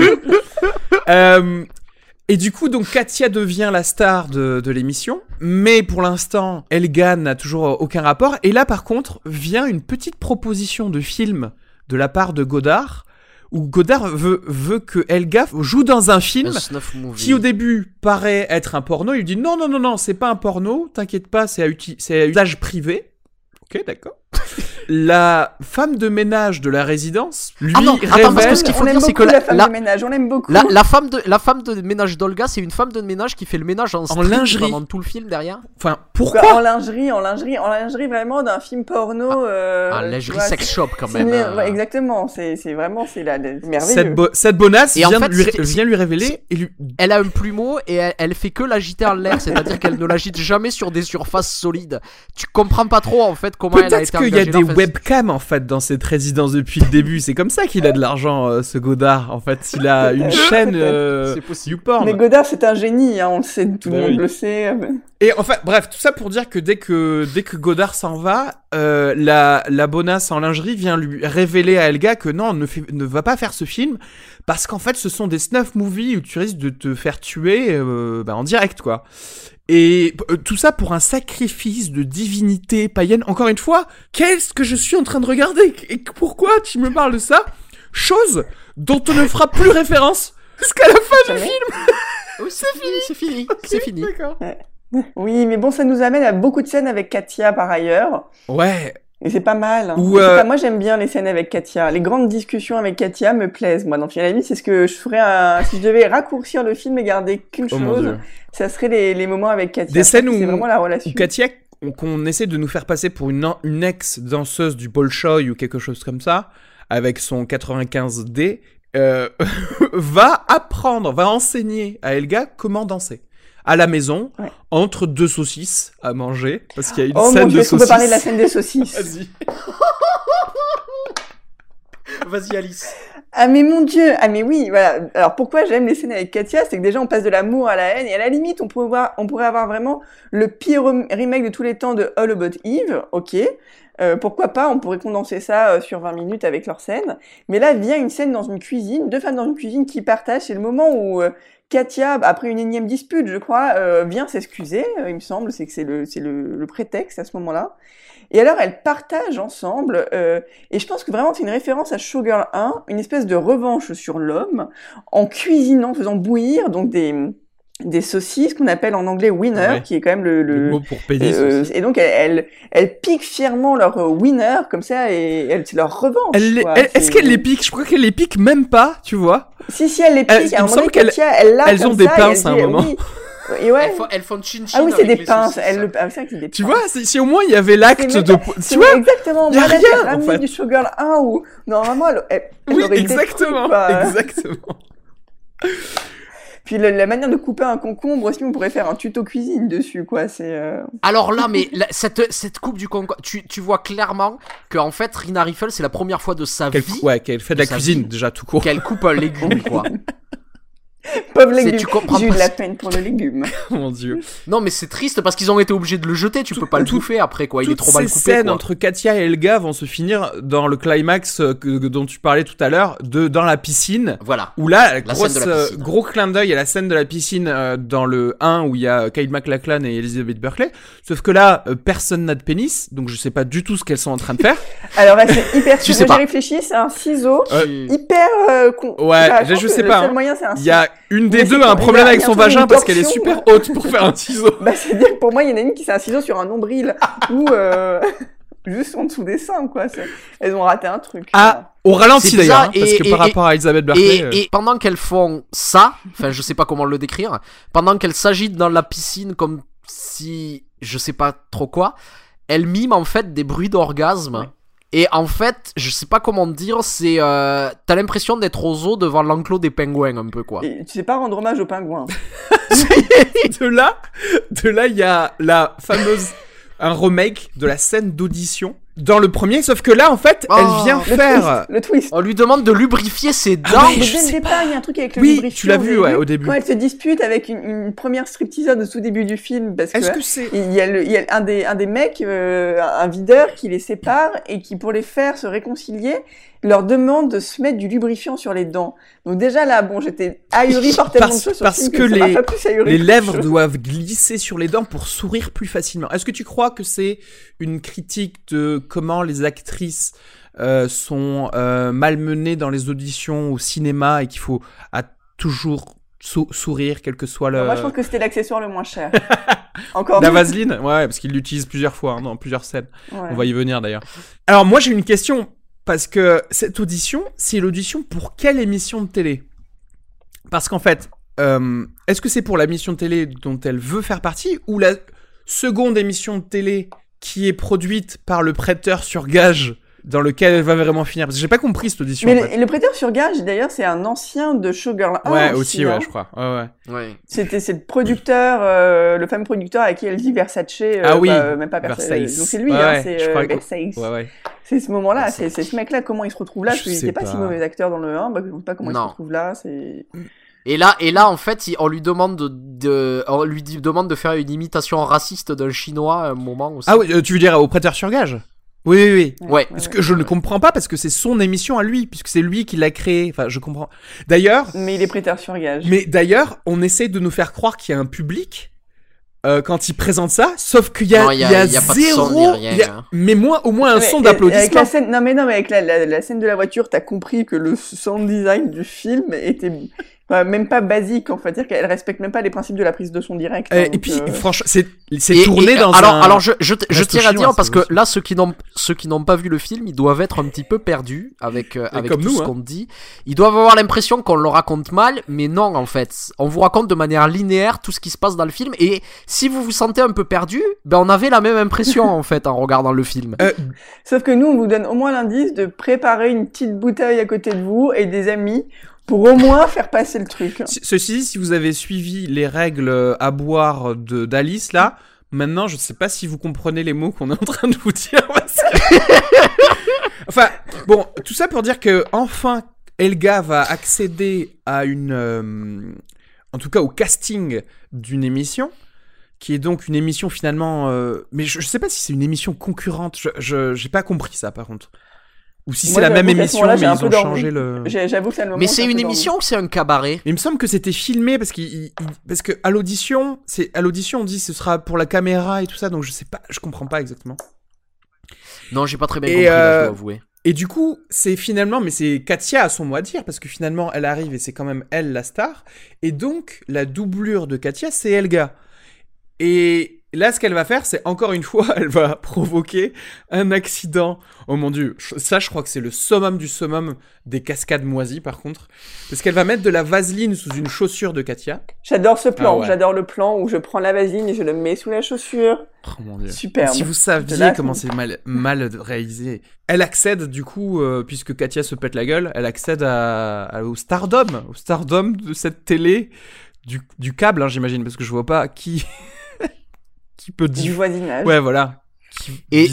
Et du coup, donc, Katia devient la star de l'émission. Mais pour l'instant, Helga n'a toujours aucun rapport. Et là, par contre, vient une petite proposition de film de la part de Godard, où Godard veut que Helga joue dans un film qui, au début, paraît être un porno. Il dit non, c'est pas un porno. T'inquiète pas, c'est à usage privé. Ok, d'accord. La femme de ménage de la résidence lui révèle... parce que ce qu'il faut dire, c'est que la femme de ménage, on l'aime beaucoup. La femme de ménage d'Olga, c'est une femme de ménage qui fait le ménage en lingerie pendant tout le film derrière. Enfin, pourquoi en lingerie vraiment d'un film porno. Lingerie sex shop quand même. Ouais, exactement, c'est merveilleux. Cette bonasse vient lui révéler. Elle a un plumeau et elle fait que l'agiter en l'air, c'est-à-dire qu'elle ne l'agite jamais sur des surfaces solides. Tu comprends pas trop en fait comment elle a été engagée. Peut-être qu'il y a des webcams en fait dans cette résidence depuis le début. C'est comme ça qu'il a de l'argent, ce Godard. En fait, il a une chaîne YouPorn. Mais Godard, c'est un génie, on le sait, tout le monde le sait. Et enfin, bref, tout ça pour dire que dès que Godard s'en va, la bonasse en lingerie vient lui révéler à Helga que non, ne va pas faire ce film parce qu'en fait, ce sont des snuff movies où tu risques de te faire tuer en direct, quoi. Et tout ça pour un sacrifice de divinité païenne. Encore une fois, qu'est-ce que je suis en train de regarder? Et pourquoi tu me parles de ça? Chose dont on ne fera plus référence jusqu'à la fin du film. Oui, c'est fini. D'accord. Ouais. Oui, mais bon, ça nous amène à beaucoup de scènes avec Katia par ailleurs. Ouais. Et c'est pas mal. Moi, j'aime bien les scènes avec Katia. Les grandes discussions avec Katia me plaisent. Moi, donc, à la limite, c'est ce que je ferais si je devais raccourcir le film et garder qu'une chose, ça serait les moments avec Katia. Des scènes où, c'est vraiment la relation. Où Katia, qu'on essaie de nous faire passer pour une ex-danseuse du Bolshoi ou quelque chose comme ça, avec son 95D, va enseigner à Helga comment danser. À la maison, entre 2 saucisses à manger, parce qu'il y a une scène de saucisses. On peut parler de la scène des saucisses. Vas-y. Vas-y, Alice. Ah mais mon Dieu, mais oui, voilà. Alors pourquoi j'aime les scènes avec Katia, c'est que déjà on passe de l'amour à la haine, et à la limite on pourrait avoir vraiment le pire remake de tous les temps de All About Eve, ok. Pourquoi pas, on pourrait condenser ça sur 20 minutes avec leur scène. Mais là vient une scène dans une cuisine, 2 femmes dans une cuisine qui partagent, c'est le moment où Katia, après une énième dispute, je crois, vient s'excuser, il me semble, c'est le prétexte à ce moment-là. Et alors, elles partagent ensemble, et je pense que vraiment c'est une référence à Showgirl 1, une espèce de revanche sur l'homme, en cuisinant, faisant bouillir donc des saucisses qu'on appelle en anglais winner, qui est quand même le mot pour payer. Et donc elles piquent fièrement leur winner comme ça, et c'est leur revanche. Est-ce qu'elles les piquent? Je crois qu'elles les piquent même pas, tu vois. Si elles les piquent. Il me semble qu'elles ont des pinces à un moment. Oui. Et ouais. Elles font chin-chin. Ah oui, c'est des pinces. C'est vrai que c'est des tu pinces. vois, si au moins il y avait l'acte de. Tu vois, exactement. Il y a rien en fait. Du Showgirl 1 où normalement elle oui, aurait exactement. Exactement. Puis la manière de couper un concombre aussi, on pourrait faire un tuto cuisine dessus, quoi. C'est. Alors là, mais cette coupe du concombre, tu vois clairement que en fait, Rina Riffel, c'est la première fois de sa vie. Qu'elle fait de la cuisine déjà tout court. Qu'elle coupe un légume, quoi. Pauvre légume. J'ai eu de la peine pour le légume. Mon Dieu. Non, mais c'est triste parce qu'ils ont été obligés de le jeter. Tu peux pas le bouffer après, quoi. Il est trop mal coupé. Toutes ces scènes entre Katia et Helga vont se finir dans le climax dont tu parlais tout à l'heure, dans la piscine. Voilà. Où là, gros clin d'œil à la scène de la piscine dans le 1 où il y a Kyle MacLachlan et Elizabeth Berkley. Sauf que là, personne n'a de pénis, donc je sais pas du tout ce qu'elles sont en train de faire. Alors, c'est hyper. Tu sais pas. J'ai réfléchi, c'est un ciseau hyper. Ouais, je sais pas. Le seul moyen, c'est un ciseau. Il y a une des deux a un problème avec son vagin parce qu'elle est super haute pour faire un ciseau. C'est-à-dire que pour moi, il y en a une qui c'est un ciseau sur un nombril ou juste en dessous des seins, quoi. Elles ont raté un truc. Au ralenti d'ailleurs, parce que par rapport à Elizabeth Berkley. Et pendant qu'elles font ça, enfin, je sais pas comment le décrire, pendant qu'elles s'agitent dans la piscine comme si, je sais pas trop quoi, elles miment en fait des bruits d'orgasme. Ouais. Et en fait, je sais pas comment dire, c'est t'as l'impression d'être aux zoos devant l'enclos des pingouins un peu, quoi. Et tu sais pas rendre hommage aux pingouins. de là, il y a la fameuse un remake de la scène d'audition Dans le premier, sauf que là, en fait, elle vient faire... Le twist. On lui demande de lubrifier ses dents. Mais dès le départ, il y a un truc avec le lubrifiant. Oui, tu l'as vu, au début. Quand elle se dispute avec une première stripteaseuse au tout début du film, parce Est-ce que que c'est... il y a un des mecs, un videur, qui les sépare et qui, pour les faire se réconcilier, leur demande de se mettre du lubrifiant sur les dents. Donc déjà là, bon, j'étais ahurie par tellement de choses sur le film que ça m'a pas plus ahurie les que lèvres chose. doivent glisser sur les dents pour sourire plus facilement. Est-ce que tu crois que c'est une critique de comment les actrices sont malmenées dans les auditions au cinéma et qu'il faut toujours sourire, quel que soit le... Moi, je pense que c'était l'accessoire le moins cher. Encore la vaseline, ouais, parce qu'il l'utilise plusieurs fois dans plusieurs scènes. Ouais. On va y venir d'ailleurs. Alors moi j'ai une question, parce que cette audition, c'est l'audition pour quelle émission de télé ? Parce qu'en fait, est-ce que c'est pour la mission de télé dont elle veut faire partie, ou la seconde émission de télé qui est produite par le prêteur sur gage dans lequel elle va vraiment finir? Parce que j'ai pas compris cette audition. Mais en fait. le prêteur sur gage, d'ailleurs, c'est un ancien de Showgirl 1. Ouais, aussi, hein. ouais, je crois. Ouais. C'est le producteur, le fameux producteur avec qui elle dit Versace. Ah oui, même pas Versace. Versace. Donc c'est lui, Ouais, hein, ouais, c'est je crois que- Versace. Ouais. C'est ce moment-là, Versace. c'est ce mec-là, comment il se retrouve là, Je parce qu'il sais n'était pas si pas. mauvais acteur dans le 1, bah, je ne sais pas comment il se Non. retrouve là, c'est... Et là, en fait, on lui demande on lui demande de faire une imitation raciste d'un chinois à un moment aussi. Ah oui, tu veux dire au prêteur sur gage? Oui. Ouais. Parce que je ne comprends pas, parce que c'est son émission à lui, puisque c'est lui qui l'a créé. Enfin, je comprends. D'ailleurs, Mais il est prêteur sur gage. on essaie de nous faire croire qu'il y a un public quand il présente ça, sauf qu'il y a, Non, il y a pas de son zéro. ni rien, il y a- hein. Mais au moins un son Avec d'applaudissement. la scène, non mais avec la scène de la voiture, t'as compris que le sound design du film était même pas basique, en fait, c'est-à-dire qu'elle respecte même pas les principes de la prise de son direct. hein, Et donc, puis, franchement, c'est Et- tourné et- dans alors, un. je resto tiens à chinois, dire parce c'est que aussi. là, ceux qui n'ont pas vu le film, ils doivent être un petit peu perdus avec comme tout nous, ce hein. qu'on dit. Ils doivent avoir l'impression qu'on le raconte mal, mais non, en fait. On vous raconte de manière linéaire tout ce qui se passe dans le film. Et si vous vous sentez un peu perdu, ben on avait la même impression, en fait, en regardant le film. Sauf que nous, on vous donne au moins l'indice de préparer une petite bouteille à côté de vous et des amis pour au moins faire passer le truc. Ceci dit, si vous avez suivi les règles à boire d'Alice, là, maintenant, je ne sais pas si vous comprenez les mots qu'on est en train de vous dire. Parce que... enfin, bon, tout ça pour dire que enfin, Helga va accéder à en tout cas au casting d'une émission, qui est donc une émission finalement... mais je ne sais pas si c'est une émission concurrente, je n'ai pas compris ça par contre. Ou si c'est Moi, la même j'avoue qu'à ce émission, moment-là, mais j'ai un ils peu ont dormi. changé le... J'avoue que c'est le moment Mais où j'ai c'est un peu une dormi. émission ou c'est un cabaret? Mais il me semble que c'était filmé parce que à l'audition, on dit ce sera pour la caméra et tout ça, donc je sais pas, je comprends pas exactement. Non, j'ai pas très bien Et, compris, là, je dois avouer. Et du coup, c'est Katia a son mot à dire parce que finalement elle arrive et c'est quand même elle la star. Et donc la doublure de Katia, c'est Helga. Et là, ce qu'elle va faire, c'est encore une fois, elle va provoquer un accident. Oh mon dieu, ça, je crois que c'est le summum du summum des cascades moisies, par contre. Parce qu'elle va mettre de la vaseline sous une chaussure de Katia. J'adore ce plan, Ah ouais. j'adore le plan où je prends la vaseline et je le mets sous la chaussure. Oh mon dieu. Superbe. Si vous saviez Là, comment c'est mal réalisé. Elle accède, du coup, puisque Katia se pète la gueule, elle accède au stardom de cette télé, du câble, hein, j'imagine, parce que je vois pas qui peut Du voisinage. Ouais, voilà. Et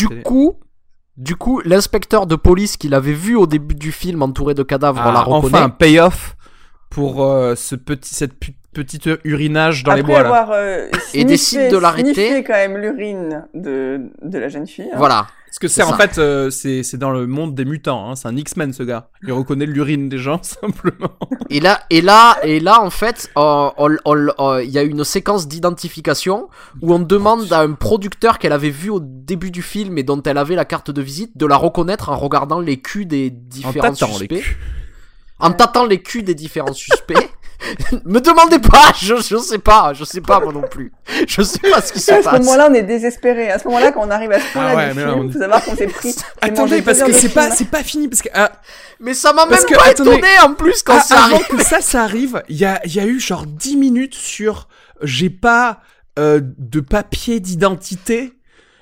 du coup, l'inspecteur de police qu'il avait vu au début du film entouré de cadavres, on la reconnaît. Enfin, un payoff pour cette petite urinage dans les bois, là. Après avoir Et décide de l'arrêter. sniffé quand même l'urine de la jeune fille. hein. Voilà. Parce que C'est en ça. fait, c'est dans le monde des mutants, hein. C'est un X-Men, ce gars. Il reconnaît l'urine des gens, simplement. Et là, en fait, il y a une séquence d'identification où on demande à un producteur qu'elle avait vu au début du film et dont elle avait la carte de visite de la reconnaître en regardant les culs des différents suspects. En tâtant les culs des différents suspects. Me demandez pas, je sais pas moi non plus. Je sais pas ce qui se À ce passe. moment-là, on est désespéré. À ce moment-là, quand on arrive à ce point-là ouais, du mais film, on- faut savoir qu'on s'est pris. Attendez, parce que c'est pas fini, parce que Mais ça m'a même Parce que, pas attendez, étonné en plus quand ça avant arrive. que ça arrive, il y a eu genre 10 minutes sur j'ai pas de papier d'identité.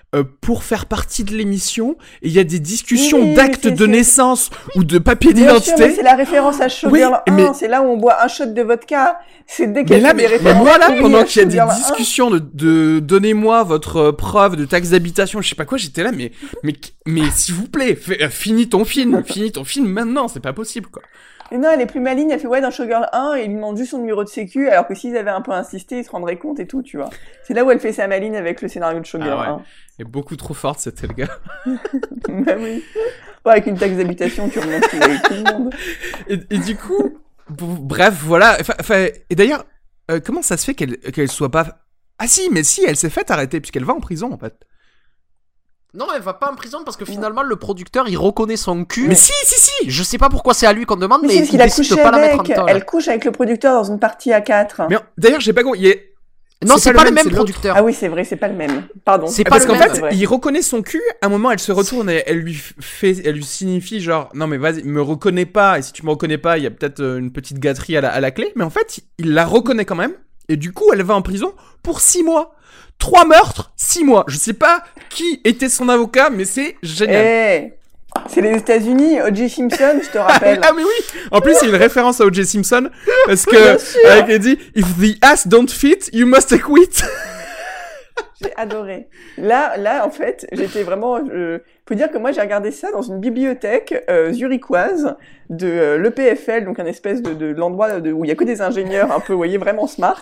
pour faire partie de l'émission, et il y a des discussions d'actes de naissance ou de papier d'identité. Bien sûr, mais c'est la référence à Showgirl 1, c'est là où on boit un shot de vodka. C'est dès qu'il y a des références. Mais moi là, pendant qu'il y a des discussions de donnez-moi votre preuve de taxe d'habitation, je sais pas quoi, j'étais là, mais s'il vous plaît, finis ton film maintenant, c'est pas possible quoi. Et non, elle est plus maligne, elle fait ouais dans Showgirl 1 et il lui demande juste son numéro de sécu, alors que s'ils avaient un peu insisté, ils se rendraient compte et tout, tu vois. C'est là où elle fait sa maligne avec le scénario de Showgirl 1. Elle est beaucoup trop forte cette Helga. Bah oui. Ouais, avec une taxe d'habitation, tu remontes avec tout le monde. Et du coup, bref, voilà. Et d'ailleurs, comment ça se fait qu'elle soit pas... Ah si, elle s'est faite arrêter puisqu'elle va en prison en fait. Non, elle va pas en prison parce que finalement le producteur il reconnaît son cul. Mais si. Je sais pas pourquoi c'est à lui qu'on demande, mais il décide de pas la mettre en tôle. Elle couche avec le producteur dans une partie à 4. Mais d'ailleurs, j'ai pas compris. Non, c'est pas le même producteur. Ah oui, c'est vrai, c'est pas le même. Pardon. C'est pas parce le qu'en même. fait, il reconnaît son cul. À un moment, elle se retourne et elle lui signifie genre non mais vas-y, me reconnais pas. Et si tu me reconnais pas, il y a peut-être une petite gâterie à la clé. Mais en fait, il la reconnaît quand même. Et du coup, elle va en prison pour 6 mois. 3 meurtres, 6 mois. Je sais pas qui était son avocat, mais c'est génial. C'est les États-Unis, O.J. Simpson, je te rappelle. Ah mais oui. En plus, c'est une référence à O.J. Simpson parce que elle dit if the ass don't fit, you must acquit. J'ai adoré. Là, en fait, j'étais vraiment. Faut dire que moi, j'ai regardé ça dans une bibliothèque zurichoise de l'EPFL, donc un espèce de l'endroit où il y a que des ingénieurs, un peu, vous voyez, vraiment smart.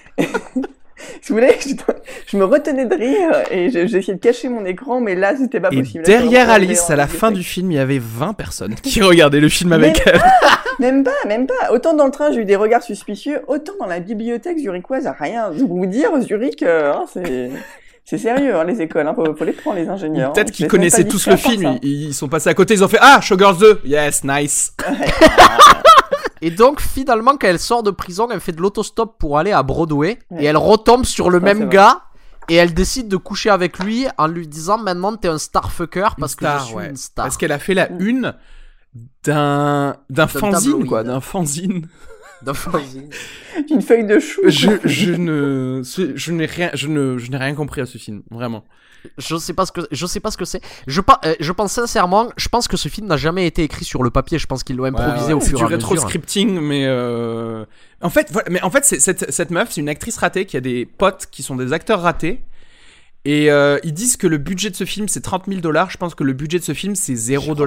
Si vous voulez, je me retenais de rire et j'ai essayé de cacher mon écran, mais là, c'était pas possible. Et derrière Alice, à la fin du film, il y avait 20 personnes qui regardaient le film avec elle. Même pas. Autant dans le train, j'ai eu des regards suspicieux, autant dans la bibliothèque zurichoise, rien. Vous dire, Zurich, c'est sérieux, hein, les écoles, hein, faut les prendre, les ingénieurs. Peut-être qu'ils connaissaient tous le film, ils sont passés à côté, ils ont fait « Ah, Showgirls 2 Yes, nice !» Et donc, finalement, quand elle sort de prison, elle fait de l'autostop pour aller à Broadway. Ouais. Et elle retombe sur le même gars. Et elle décide de coucher avec lui en lui disant maintenant t'es un starfucker parce que je suis une star. Parce qu'elle a fait la une d'un fanzine, quoi, d'un fanzine. Une feuille de chou. Je n'ai rien compris à ce film, vraiment. Je sais pas ce que c'est. Je pense sincèrement, je pense que ce film n'a jamais été écrit sur le papier. Je pense qu'ils l'ont improvisé au fur et à mesure. C'est du rétro-scripting, mais en fait, cette meuf, c'est une actrice ratée qui a des potes qui sont des acteurs ratés. Et ils disent que le budget de ce film c'est $30,000. Je pense que le budget de ce film c'est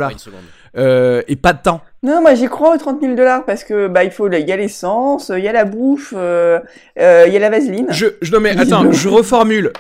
$0. Et pas de temps. Non, moi j'y crois aux $30,000 parce que il y a l'essence, il y a la bouffe, il y a la vaseline. Non mais attends, je reformule.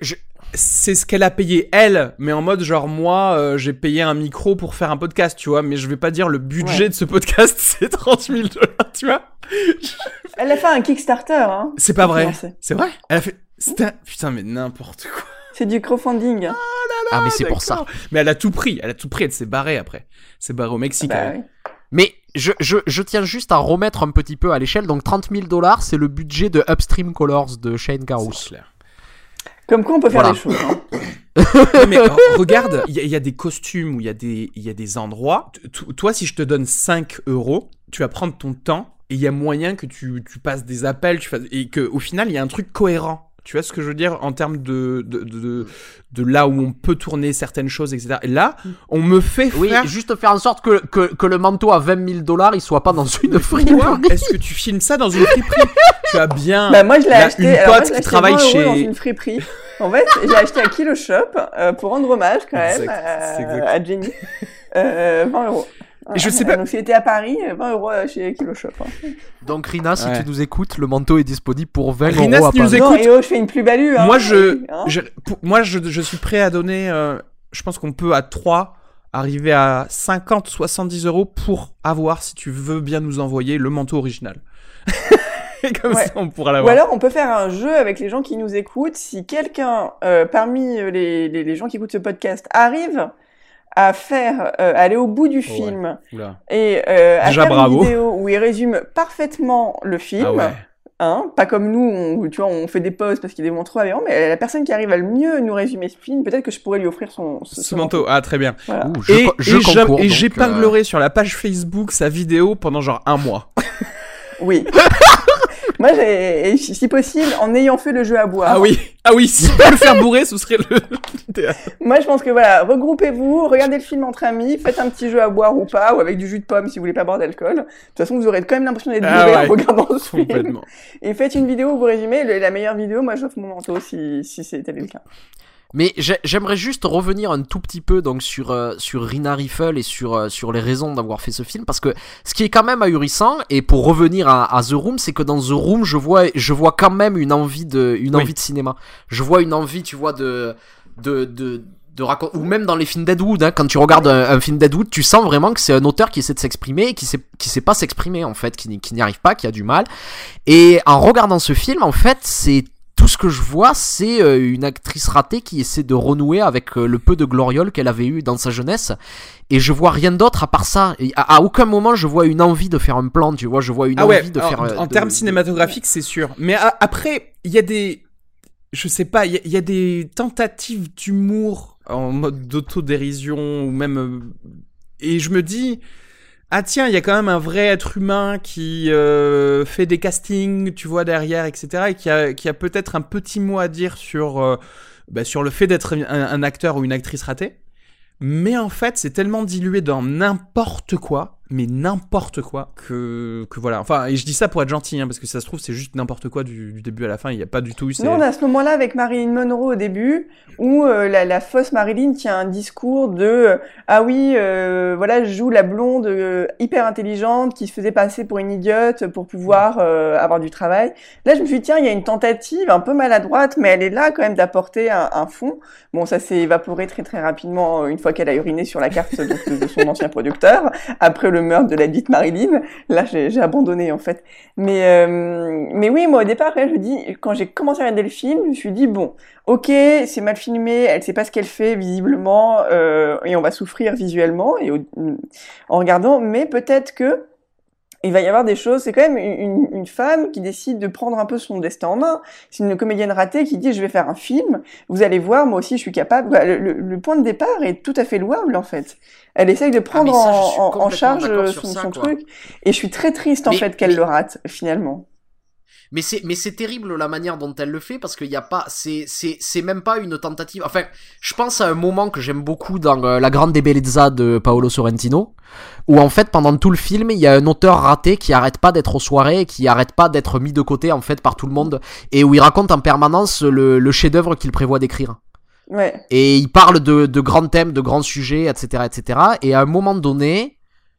C'est ce qu'elle a payé elle, mais en mode genre moi j'ai payé un micro pour faire un podcast, tu vois, mais je vais pas dire le budget de ce podcast c'est $30,000, tu vois. Elle a fait un Kickstarter, hein. C'est pas vrai. C'est vrai. Elle a fait. Putain mais n'importe quoi. C'est du crowdfunding. Ah mais c'est pour ça. Mais elle a tout pris. Elle s'est barrée après. C'est barrée au Mexique. Oui. Mais je tiens juste à remettre un petit peu à l'échelle. Donc $30,000, c'est le budget de Upstream Colors de Shane Carruth. Comme quoi on peut faire des choses. Hein. Mais regarde, il y a des costumes où il y a des endroits. Toi, si je te donne 5 €, tu vas prendre ton temps et il y a moyen que tu passes des appels, et qu'au final, il y a un truc cohérent. Tu vois ce que je veux dire en termes de là où on peut tourner certaines choses, etc. Et là, on me fait faire... Oui, juste faire en sorte que le manteau à $20,000, il soit pas dans une friperie. Est-ce que tu filmes ça dans une friperie? Tu as bien moi, je l'ai acheté, une pote qui travaille chez... dans une friperie. En fait, j'ai acheté à Kilo Shop pour rendre hommage quand même à Jenny. 20 €. Et je sais pas. Donc, c'était à Paris, 20 € chez Kilo Shop. Hein. Donc, Rina, si tu nous écoutes, le manteau est disponible pour 20 Rina, € à si tu nous Paris. écoutes, non, je fais une plus-value. Hein, moi, je suis prêt à donner. Je pense qu'on peut à 3 arriver à 50, 70 € pour avoir, si tu veux bien nous envoyer le manteau original. Et comme ça, on pourra l'avoir. Ou alors, on peut faire un jeu avec les gens qui nous écoutent. Si quelqu'un, parmi les gens qui écoutent ce podcast, arrive à aller au bout du film et à déjà, faire une vidéo où il résume parfaitement le film, pas comme nous, tu vois, on fait des pauses parce qu'il est vraiment trop aberrant, mais la personne qui arrive à le mieux nous résumer ce film, peut-être que je pourrais lui offrir ce manteau. Ah, très bien. Voilà. Et j'épinglerai sur la page Facebook sa vidéo pendant genre 1 mois. Oui. Moi, si possible, en ayant fait le jeu à boire. Ah oui, si on peut le faire bourrer, ce serait le théâtre. Moi, je pense que voilà, regroupez-vous, regardez le film entre amis, faites un petit jeu à boire ou pas, ou avec du jus de pomme si vous voulez pas boire d'alcool. De toute façon, vous aurez quand même l'impression d'être bourré en regardant ce film. Et faites une vidéo où vous résumez. La meilleure vidéo, moi, j'offre mon manteau si c'était le cas. Mais j'aimerais juste revenir un tout petit peu donc sur Rina Riffel et sur les raisons d'avoir fait ce film, parce que ce qui est quand même ahurissant, et pour revenir à The Room, c'est que dans The Room je vois quand même une envie de cinéma. Je vois une envie, tu vois, de raconter, ou même dans les films d'Ed Wood, hein, quand tu regardes un film d'Ed Wood, tu sens vraiment que c'est un auteur qui essaie de s'exprimer et qui sait pas s'exprimer en fait, qui n'y arrive pas, qui a du mal. Et en regardant ce film, en fait, c'est tout ce que je vois, c'est une actrice ratée qui essaie de renouer avec le peu de gloriole qu'elle avait eu dans sa jeunesse. Et je vois rien d'autre à part ça. Et à aucun moment je vois une envie de faire un plan, tu vois. Je vois une envie de faire... En termes cinématographiques, c'est sûr. Mais après, il y a des... Je sais pas, il y a des tentatives d'humour en mode d'autodérision ou même... Et je me dis... Ah tiens, il y a quand même un vrai être humain qui fait des castings, tu vois, derrière, etc. Et qui a peut-être un petit mot à dire sur le fait d'être un acteur ou une actrice ratée. Mais en fait, c'est tellement dilué dans n'importe quoi, mais n'importe quoi, que voilà. Enfin, et je dis ça pour être gentil, hein, parce que ça se trouve, c'est juste n'importe quoi du début à la fin, il n'y a pas du tout eu... Nous, on a ce moment-là avec Marilyn Monroe au début, où la fausse Marilyn tient un discours de voilà, je joue la blonde hyper intelligente qui se faisait passer pour une idiote pour pouvoir avoir du travail. Là, je me suis dit, tiens, il y a une tentative un peu maladroite, mais elle est là quand même d'apporter un fond. Bon, ça s'est évaporé très très rapidement une fois qu'elle a uriné sur la carte de son ancien producteur, après le meurtre de la dite Marilyn. Là, j'ai abandonné en fait. Mais oui, moi au départ, quand j'ai commencé à regarder le film, je me suis dit bon, ok, c'est mal filmé, elle sait pas ce qu'elle fait visiblement, et on va souffrir visuellement en regardant, mais peut-être que il va y avoir des choses, c'est quand même une femme qui décide de prendre un peu son destin en main. C'est une comédienne ratée qui dit je vais faire un film, vous allez voir, moi aussi je suis capable. Le point de départ est tout à fait louable en fait. Elle essaye de prendre en charge son truc, et je suis très triste en fait qu'elle le rate finalement. Mais c'est terrible la manière dont elle le fait, parce qu'il y a pas, c'est même pas une tentative. Enfin, je pense à un moment que j'aime beaucoup dans La Grande Bellezza de Paolo Sorrentino, où en fait pendant tout le film il y a un auteur raté qui arrête pas d'être aux soirées et qui arrête pas d'être mis de côté en fait par tout le monde, et où il raconte en permanence le chef-d'œuvre qu'il prévoit d'écrire. Ouais. Et il parle de grands thèmes, de grands sujets, etc., etc. Et à un moment donné,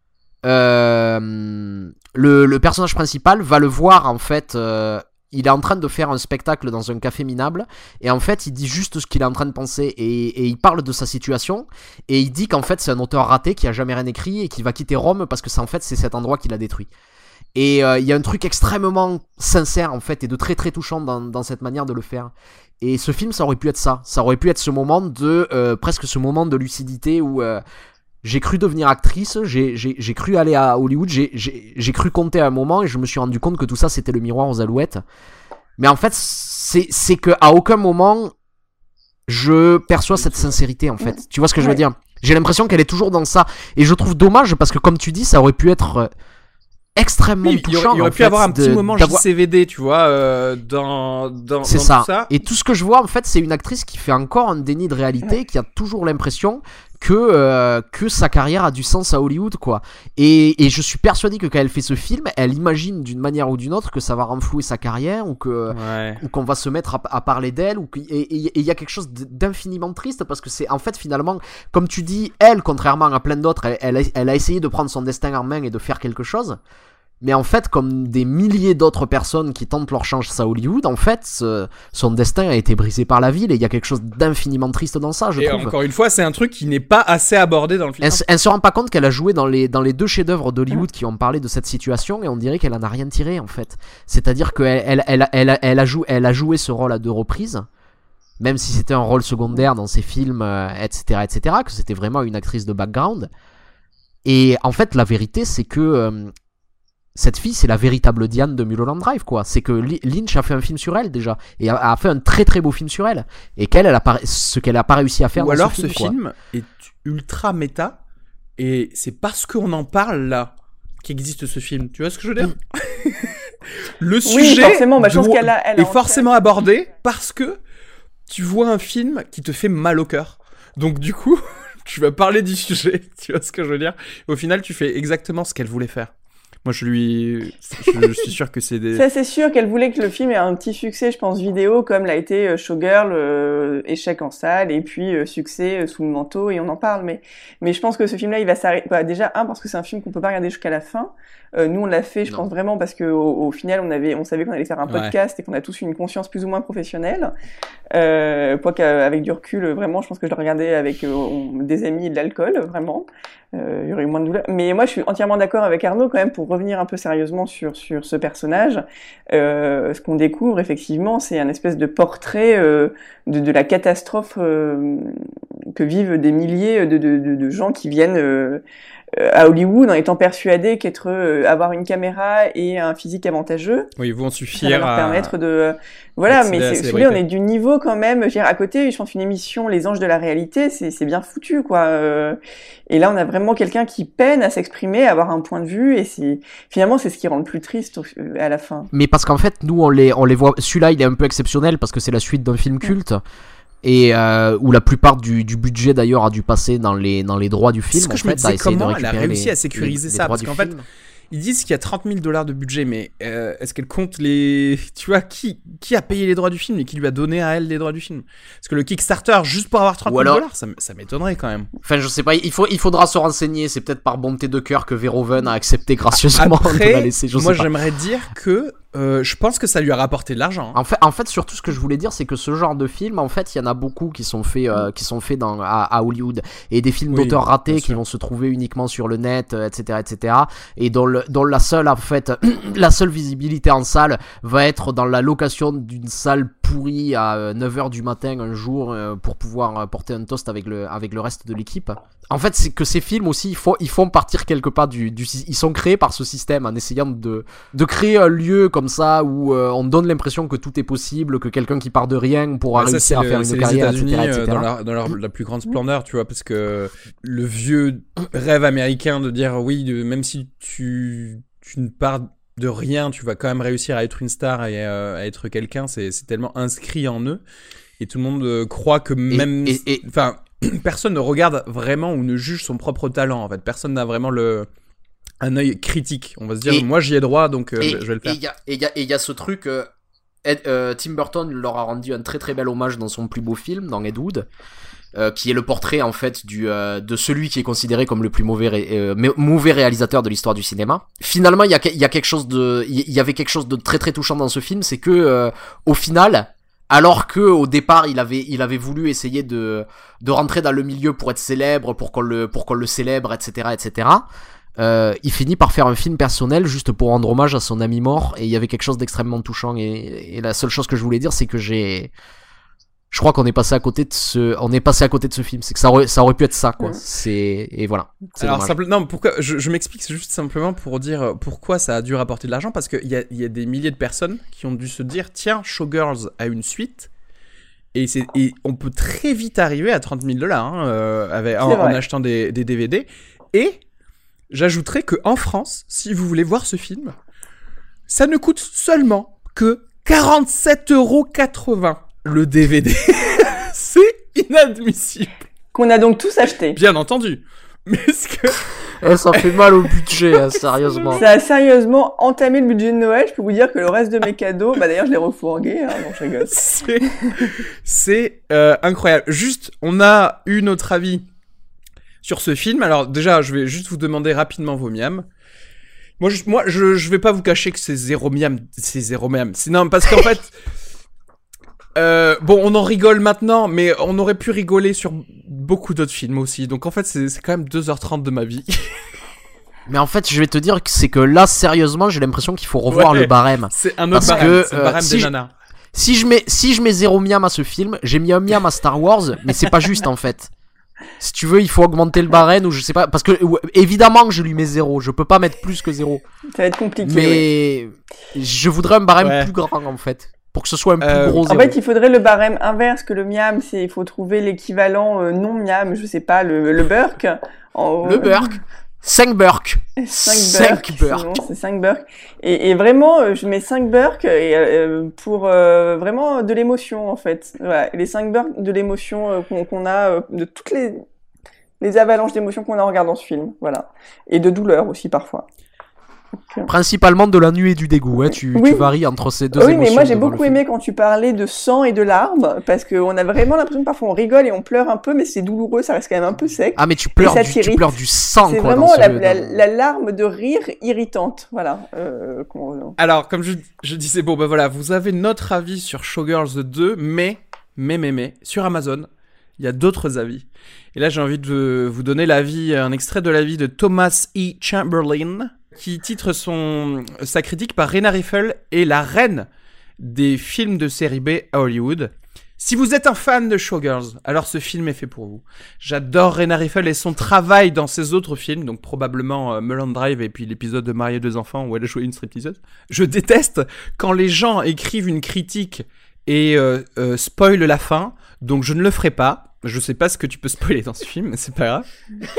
le personnage principal va le voir en fait. Il est en train de faire un spectacle dans un café minable, et en fait il dit juste ce qu'il est en train de penser, et il parle de sa situation, et il dit qu'en fait c'est un auteur raté qui a jamais rien écrit et qui va quitter Rome parce que c'est cet endroit qui l'a détruit. Et il y a un truc extrêmement sincère en fait, et de très très touchant dans cette manière de le faire. Et ce film, ça aurait pu être ça aurait pu être ce moment de presque ce moment de lucidité où j'ai cru devenir actrice, j'ai cru aller à Hollywood, j'ai cru compter à un moment, et je me suis rendu compte que tout ça c'était le miroir aux alouettes. Mais en fait, c'est que à aucun moment je perçois cette sincérité en fait. Tu vois ce que je veux dire? J'ai l'impression qu'elle est toujours dans ça, et je trouve dommage parce que comme tu dis, ça aurait pu être extrêmement touchant. Il aurait pu avoir un petit moment JCVD, tu vois, dans c'est tout ça. Et tout ce que je vois en fait, c'est une actrice qui fait encore un déni de réalité, qui a toujours l'impression que sa carrière a du sens à Hollywood, quoi. Et je suis persuadé que quand elle fait ce film, elle imagine d'une manière ou d'une autre que ça va renflouer sa carrière, ou qu'on va se mettre à parler d'elle, et il y a quelque chose d'infiniment triste, parce que c'est en fait finalement, comme tu dis, elle, contrairement à plein d'autres, elle a essayé de prendre son destin en main et de faire quelque chose. Mais en fait, comme des milliers d'autres personnes qui tentent leur chance à Hollywood, en fait, son destin a été brisé par la ville, et il y a quelque chose d'infiniment triste dans ça, je trouve. Et encore une fois, c'est un truc qui n'est pas assez abordé dans le film. Elle se rend pas compte qu'elle a joué dans les deux chefs-d'œuvre d'Hollywood qui ont parlé de cette situation, et on dirait qu'elle en a rien tiré, en fait. C'est-à-dire qu'elle a joué ce rôle à 2 reprises, même si c'était un rôle secondaire dans ses films, etc., que c'était vraiment une actrice de background. Et en fait, la vérité, c'est que cette fille, c'est la véritable Diane de Mulholland Drive, quoi. C'est que Lynch a fait un film sur elle, déjà, et a fait un très très beau film sur elle, et ce qu'elle a pas réussi à faire. Ou alors ce film est ultra méta, et c'est parce qu'on en parle là qu'existe ce film. Tu vois ce que je veux dire? Le sujet forcément, je pense qu'elle est forcément abordé parce que tu vois un film qui te fait mal au cœur. Donc du coup, tu vas parler du sujet, tu vois ce que je veux dire. Au final, tu fais exactement ce qu'elle voulait faire. Moi, je suis sûr que c'est des... Ça, c'est sûr qu'elle voulait que le film ait un petit succès, je pense, vidéo, comme l'a été Showgirl, échec en salle, et puis succès sous le manteau, et on en parle. Mais je pense que ce film-là, il va s'arrêter... déjà, parce que c'est un film qu'on peut pas regarder jusqu'à la fin. Nous, on l'a fait, je pense vraiment, parce que au final, on savait qu'on allait faire un podcast et qu'on a tous une conscience plus ou moins professionnelle. Quoiqu'avec du recul, vraiment, je pense que je le regardais avec des amis et de l'alcool, vraiment. Il y aurait eu moins de douleur. Mais moi, je suis entièrement d'accord avec Arnaud, quand même, pour revenir un peu sérieusement sur ce personnage. Ce qu'on découvre, effectivement, c'est un espèce de portrait de la catastrophe que vivent des milliers de gens qui viennent... à Hollywood, en étant persuadés avoir une caméra et un physique avantageux, vont suffire à leur permettre de... Voilà, mais celui-là, on est du niveau quand même. Je veux dire, à côté, je pense une émission Les Anges de la réalité, c'est bien foutu, quoi. Et là, on a vraiment quelqu'un qui peine à s'exprimer, à avoir un point de vue, et finalement, c'est ce qui rend le plus triste à la fin. Mais parce qu'en fait, nous, on les voit... Celui-là, il est un peu exceptionnel parce que c'est la suite d'un film culte. Et où la plupart du budget d'ailleurs a dû passer dans les droits du film. C'est ce que je me disais, comment elle a réussi à sécuriser ça, parce qu'en fait ils disent qu'il y a $30 000 de budget, mais est-ce qu'elle compte tu vois, qui a payé les droits du film et qui lui a donné à elle les droits du film? Parce que le Kickstarter, juste pour avoir $30 000, ça m'étonnerait quand même. Enfin, je sais pas, il faudra se renseigner. C'est peut-être par bonté de cœur que Verhoeven a accepté gracieusement de la laisser. Moi, j'aimerais dire que je pense que ça lui a rapporté de l'argent. En fait, surtout ce que je voulais dire, c'est que ce genre de film, en fait, il y en a beaucoup qui sont faits à Hollywood, et des films d'auteurs ratés qui vont se trouver uniquement sur le net, etc., et dont la seule en fait, la seule visibilité en salle va être dans la location d'une salle pourrie à 9h du matin un jour pour pouvoir porter un toast avec le reste de l'équipe. En fait, c'est que ces films aussi, ils font partir quelque part ils sont créés par ce système en essayant de créer un lieu comme ça où on donne l'impression que tout est possible, que quelqu'un qui part de rien pourra réussir à faire une carrière, etc. Dans la plus grande splendeur, tu vois, parce que le vieux rêve américain de dire même si tu ne pars de rien, tu vas quand même réussir à être une star et à être quelqu'un, c'est tellement inscrit en eux, et tout le monde croit que même... Enfin, personne ne regarde vraiment ou ne juge son propre talent, en fait. Personne n'a vraiment un œil critique. On va se dire, moi j'y ai droit, donc je vais le faire. Et il y a ce truc, Tim Burton leur a rendu un très très bel hommage dans son plus beau film, dans Ed Wood, qui est le portrait en fait de celui qui est considéré comme le plus mauvais réalisateur de l'histoire du cinéma. Finalement, il y avait quelque chose de très très touchant dans ce film, c'est que au final, alors que au départ il avait voulu essayer de rentrer dans le milieu pour être célèbre, pour qu'on le célèbre, etc., il finit par faire un film personnel juste pour rendre hommage à son ami mort, et il y avait quelque chose d'extrêmement touchant, et la seule chose que je voulais dire, c'est que je crois qu'on est passé à côté de ce film. C'est que ça aurait pu être ça, quoi. Et voilà. Alors, pourquoi, je m'explique, c'est juste simplement pour dire pourquoi ça a dû rapporter de l'argent, parce qu'il y a des milliers de personnes qui ont dû se dire, tiens, Showgirls a une suite, et on peut très vite arriver à $30 000, en achetant des DVD. Et j'ajouterais qu'en France, si vous voulez voir ce film, ça ne coûte seulement que 47,80 € le DVD. C'est inadmissible. Qu'on a donc tous acheté. Bien entendu. Mais est-ce que... ça fait mal au budget, hein, sérieusement. Ça a sérieusement entamé le budget de Noël. Je peux vous dire que le reste de mes cadeaux, d'ailleurs, je les refourguais. Donc je rigole. C'est incroyable. Juste, on a eu notre avis sur ce film. Alors déjà, je vais juste vous demander rapidement vos miams. Moi, je vais pas vous cacher que c'est zéro miam. Non, parce qu'en fait... on en rigole maintenant, mais on aurait pu rigoler sur beaucoup d'autres films aussi. Donc en fait, c'est quand même 2h30 de ma vie. Mais en fait, je vais te dire que c'est que là, sérieusement, j'ai l'impression qu'il faut revoir le barème. C'est un autre barème, c'est le barème des nanas. Si je mets 0 miam à ce film, j'ai mis 1 miam à Star Wars, mais c'est pas juste en fait. Si tu veux, il faut augmenter le barème, ou je sais pas, parce que évidemment que je lui mets 0, je peux pas mettre plus que 0. Ça va être compliqué. Mais je voudrais un barème plus grand en fait. Pour que ce soit un plus gros zéro. En fait, il faudrait le barème inverse que le miam, il faut trouver l'équivalent non miam, je sais pas, le burk. Le burk. 5 burks. 5 burks. C'est 5 burks. Et vraiment, je mets 5 burks pour vraiment de l'émotion, en fait. Voilà, les 5 burks de l'émotion qu'on a, de toutes les avalanches d'émotions qu'on a en regardant ce film. Voilà. Et de douleur aussi, parfois. Principalement de la nuit et du dégoût, hein. Tu varies entre ces deux émotions. Oui, mais moi j'ai beaucoup aimé quand tu parlais de sang et de larmes, parce qu'on a vraiment l'impression que parfois on rigole et on pleure un peu, mais c'est douloureux, ça reste quand même un peu sec. Ah, mais tu pleures du sang, c'est quoi. C'est vraiment la larme de rire irritante, voilà. Alors, comme je disais, bon, ben voilà, vous avez notre avis sur Showgirls 2, mais, sur Amazon, il y a d'autres avis. Et là, j'ai envie de vous donner un extrait de l'avis de Thomas E. Chamberlain, qui titre sa critique par Rena Riffel et la reine des films de série B à Hollywood. Si vous êtes un fan de Showgirls, alors ce film est fait pour vous. J'adore Rena Riffel et son travail dans ses autres films, donc probablement Mulholland Drive et puis l'épisode de Marier 2 enfants où elle a joué une stripteaseuse. Je déteste quand les gens écrivent une critique et spoilent la fin, donc je ne le ferai pas. Je sais pas ce que tu peux spoiler dans ce film, mais c'est pas grave.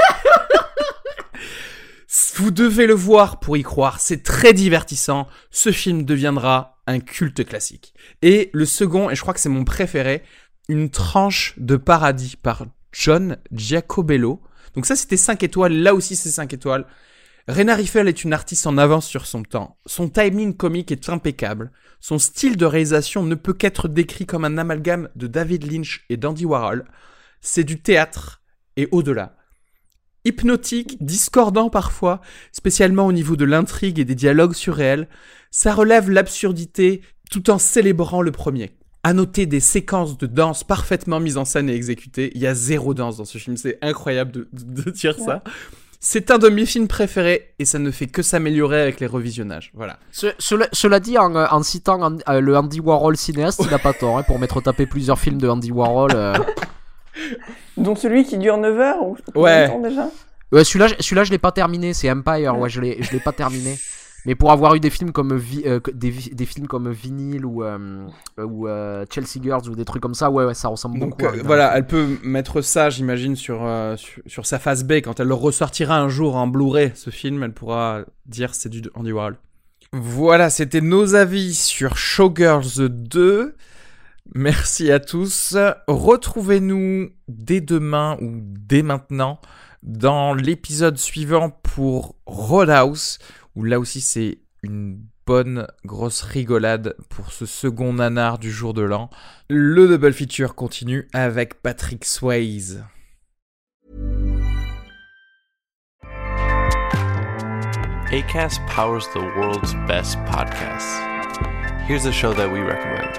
Vous devez le voir pour y croire, c'est très divertissant, ce film deviendra un culte classique. Et le second, et je crois que c'est mon préféré, Une tranche de paradis par John Giacobello. Donc ça c'était 5 étoiles, là aussi c'est 5 étoiles. Rena Riffel est une artiste en avance sur son temps, son timing comique est impeccable, son style de réalisation ne peut qu'être décrit comme un amalgame de David Lynch et d'Andy Warhol. C'est du théâtre et au-delà. Hypnotique, discordant parfois, spécialement au niveau de l'intrigue et des dialogues surréels, ça relève l'absurdité tout en célébrant le premier. À noter des séquences de danse parfaitement mises en scène et exécutées, il y a 0 danse dans ce film, c'est incroyable de dire ça. C'est un de mes films préférés et ça ne fait que s'améliorer avec les revisionnages. Voilà. Cela dit, en citant le Andy Warhol cinéaste, il n'a pas tort, hein, pour m'être tapé plusieurs films de Andy Warhol. Donc celui qui dure 9 heures ou ouais. Temps déjà celui-là je l'ai pas terminé, c'est Empire, ouais, je l'ai pas terminé. Mais pour avoir eu des films comme des films comme Vinyl ou Chelsea Girls ou des trucs comme ça, ouais ça ressemble beaucoup. Donc voilà, elle peut mettre ça, j'imagine, sur sa phase B quand elle le ressortira un jour en Blu-ray, ce film, elle pourra dire c'est du Andy Warhol. Voilà, c'était nos avis sur Showgirls 2. Merci à tous. Retrouvez-nous dès demain ou dès maintenant dans l'épisode suivant pour Roadhouse, où là aussi c'est une bonne grosse rigolade pour ce second nanar du jour de l'an. Le double feature continue avec Patrick Swayze. Acast powers the world's best podcasts. Here's a show that we recommend.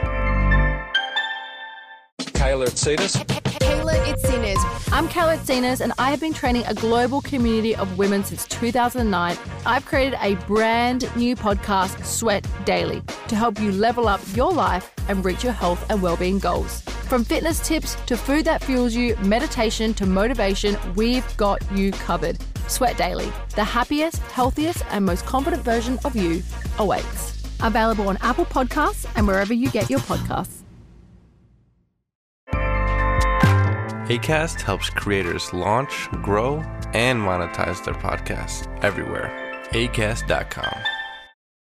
Kayla Itsinas. Kayla Itsinas. I'm Kayla Itsinas, and I have been training a global community of women since 2009. I've created a brand new podcast, Sweat Daily, to help you level up your life and reach your health and well-being goals. From fitness tips to food that fuels you, meditation to motivation, we've got you covered. Sweat Daily, the happiest, healthiest, and most confident version of you awaits. Available on Apple Podcasts and wherever you get your podcasts. Acast helps creators launch, grow, and monetize their podcasts everywhere. Acast.com.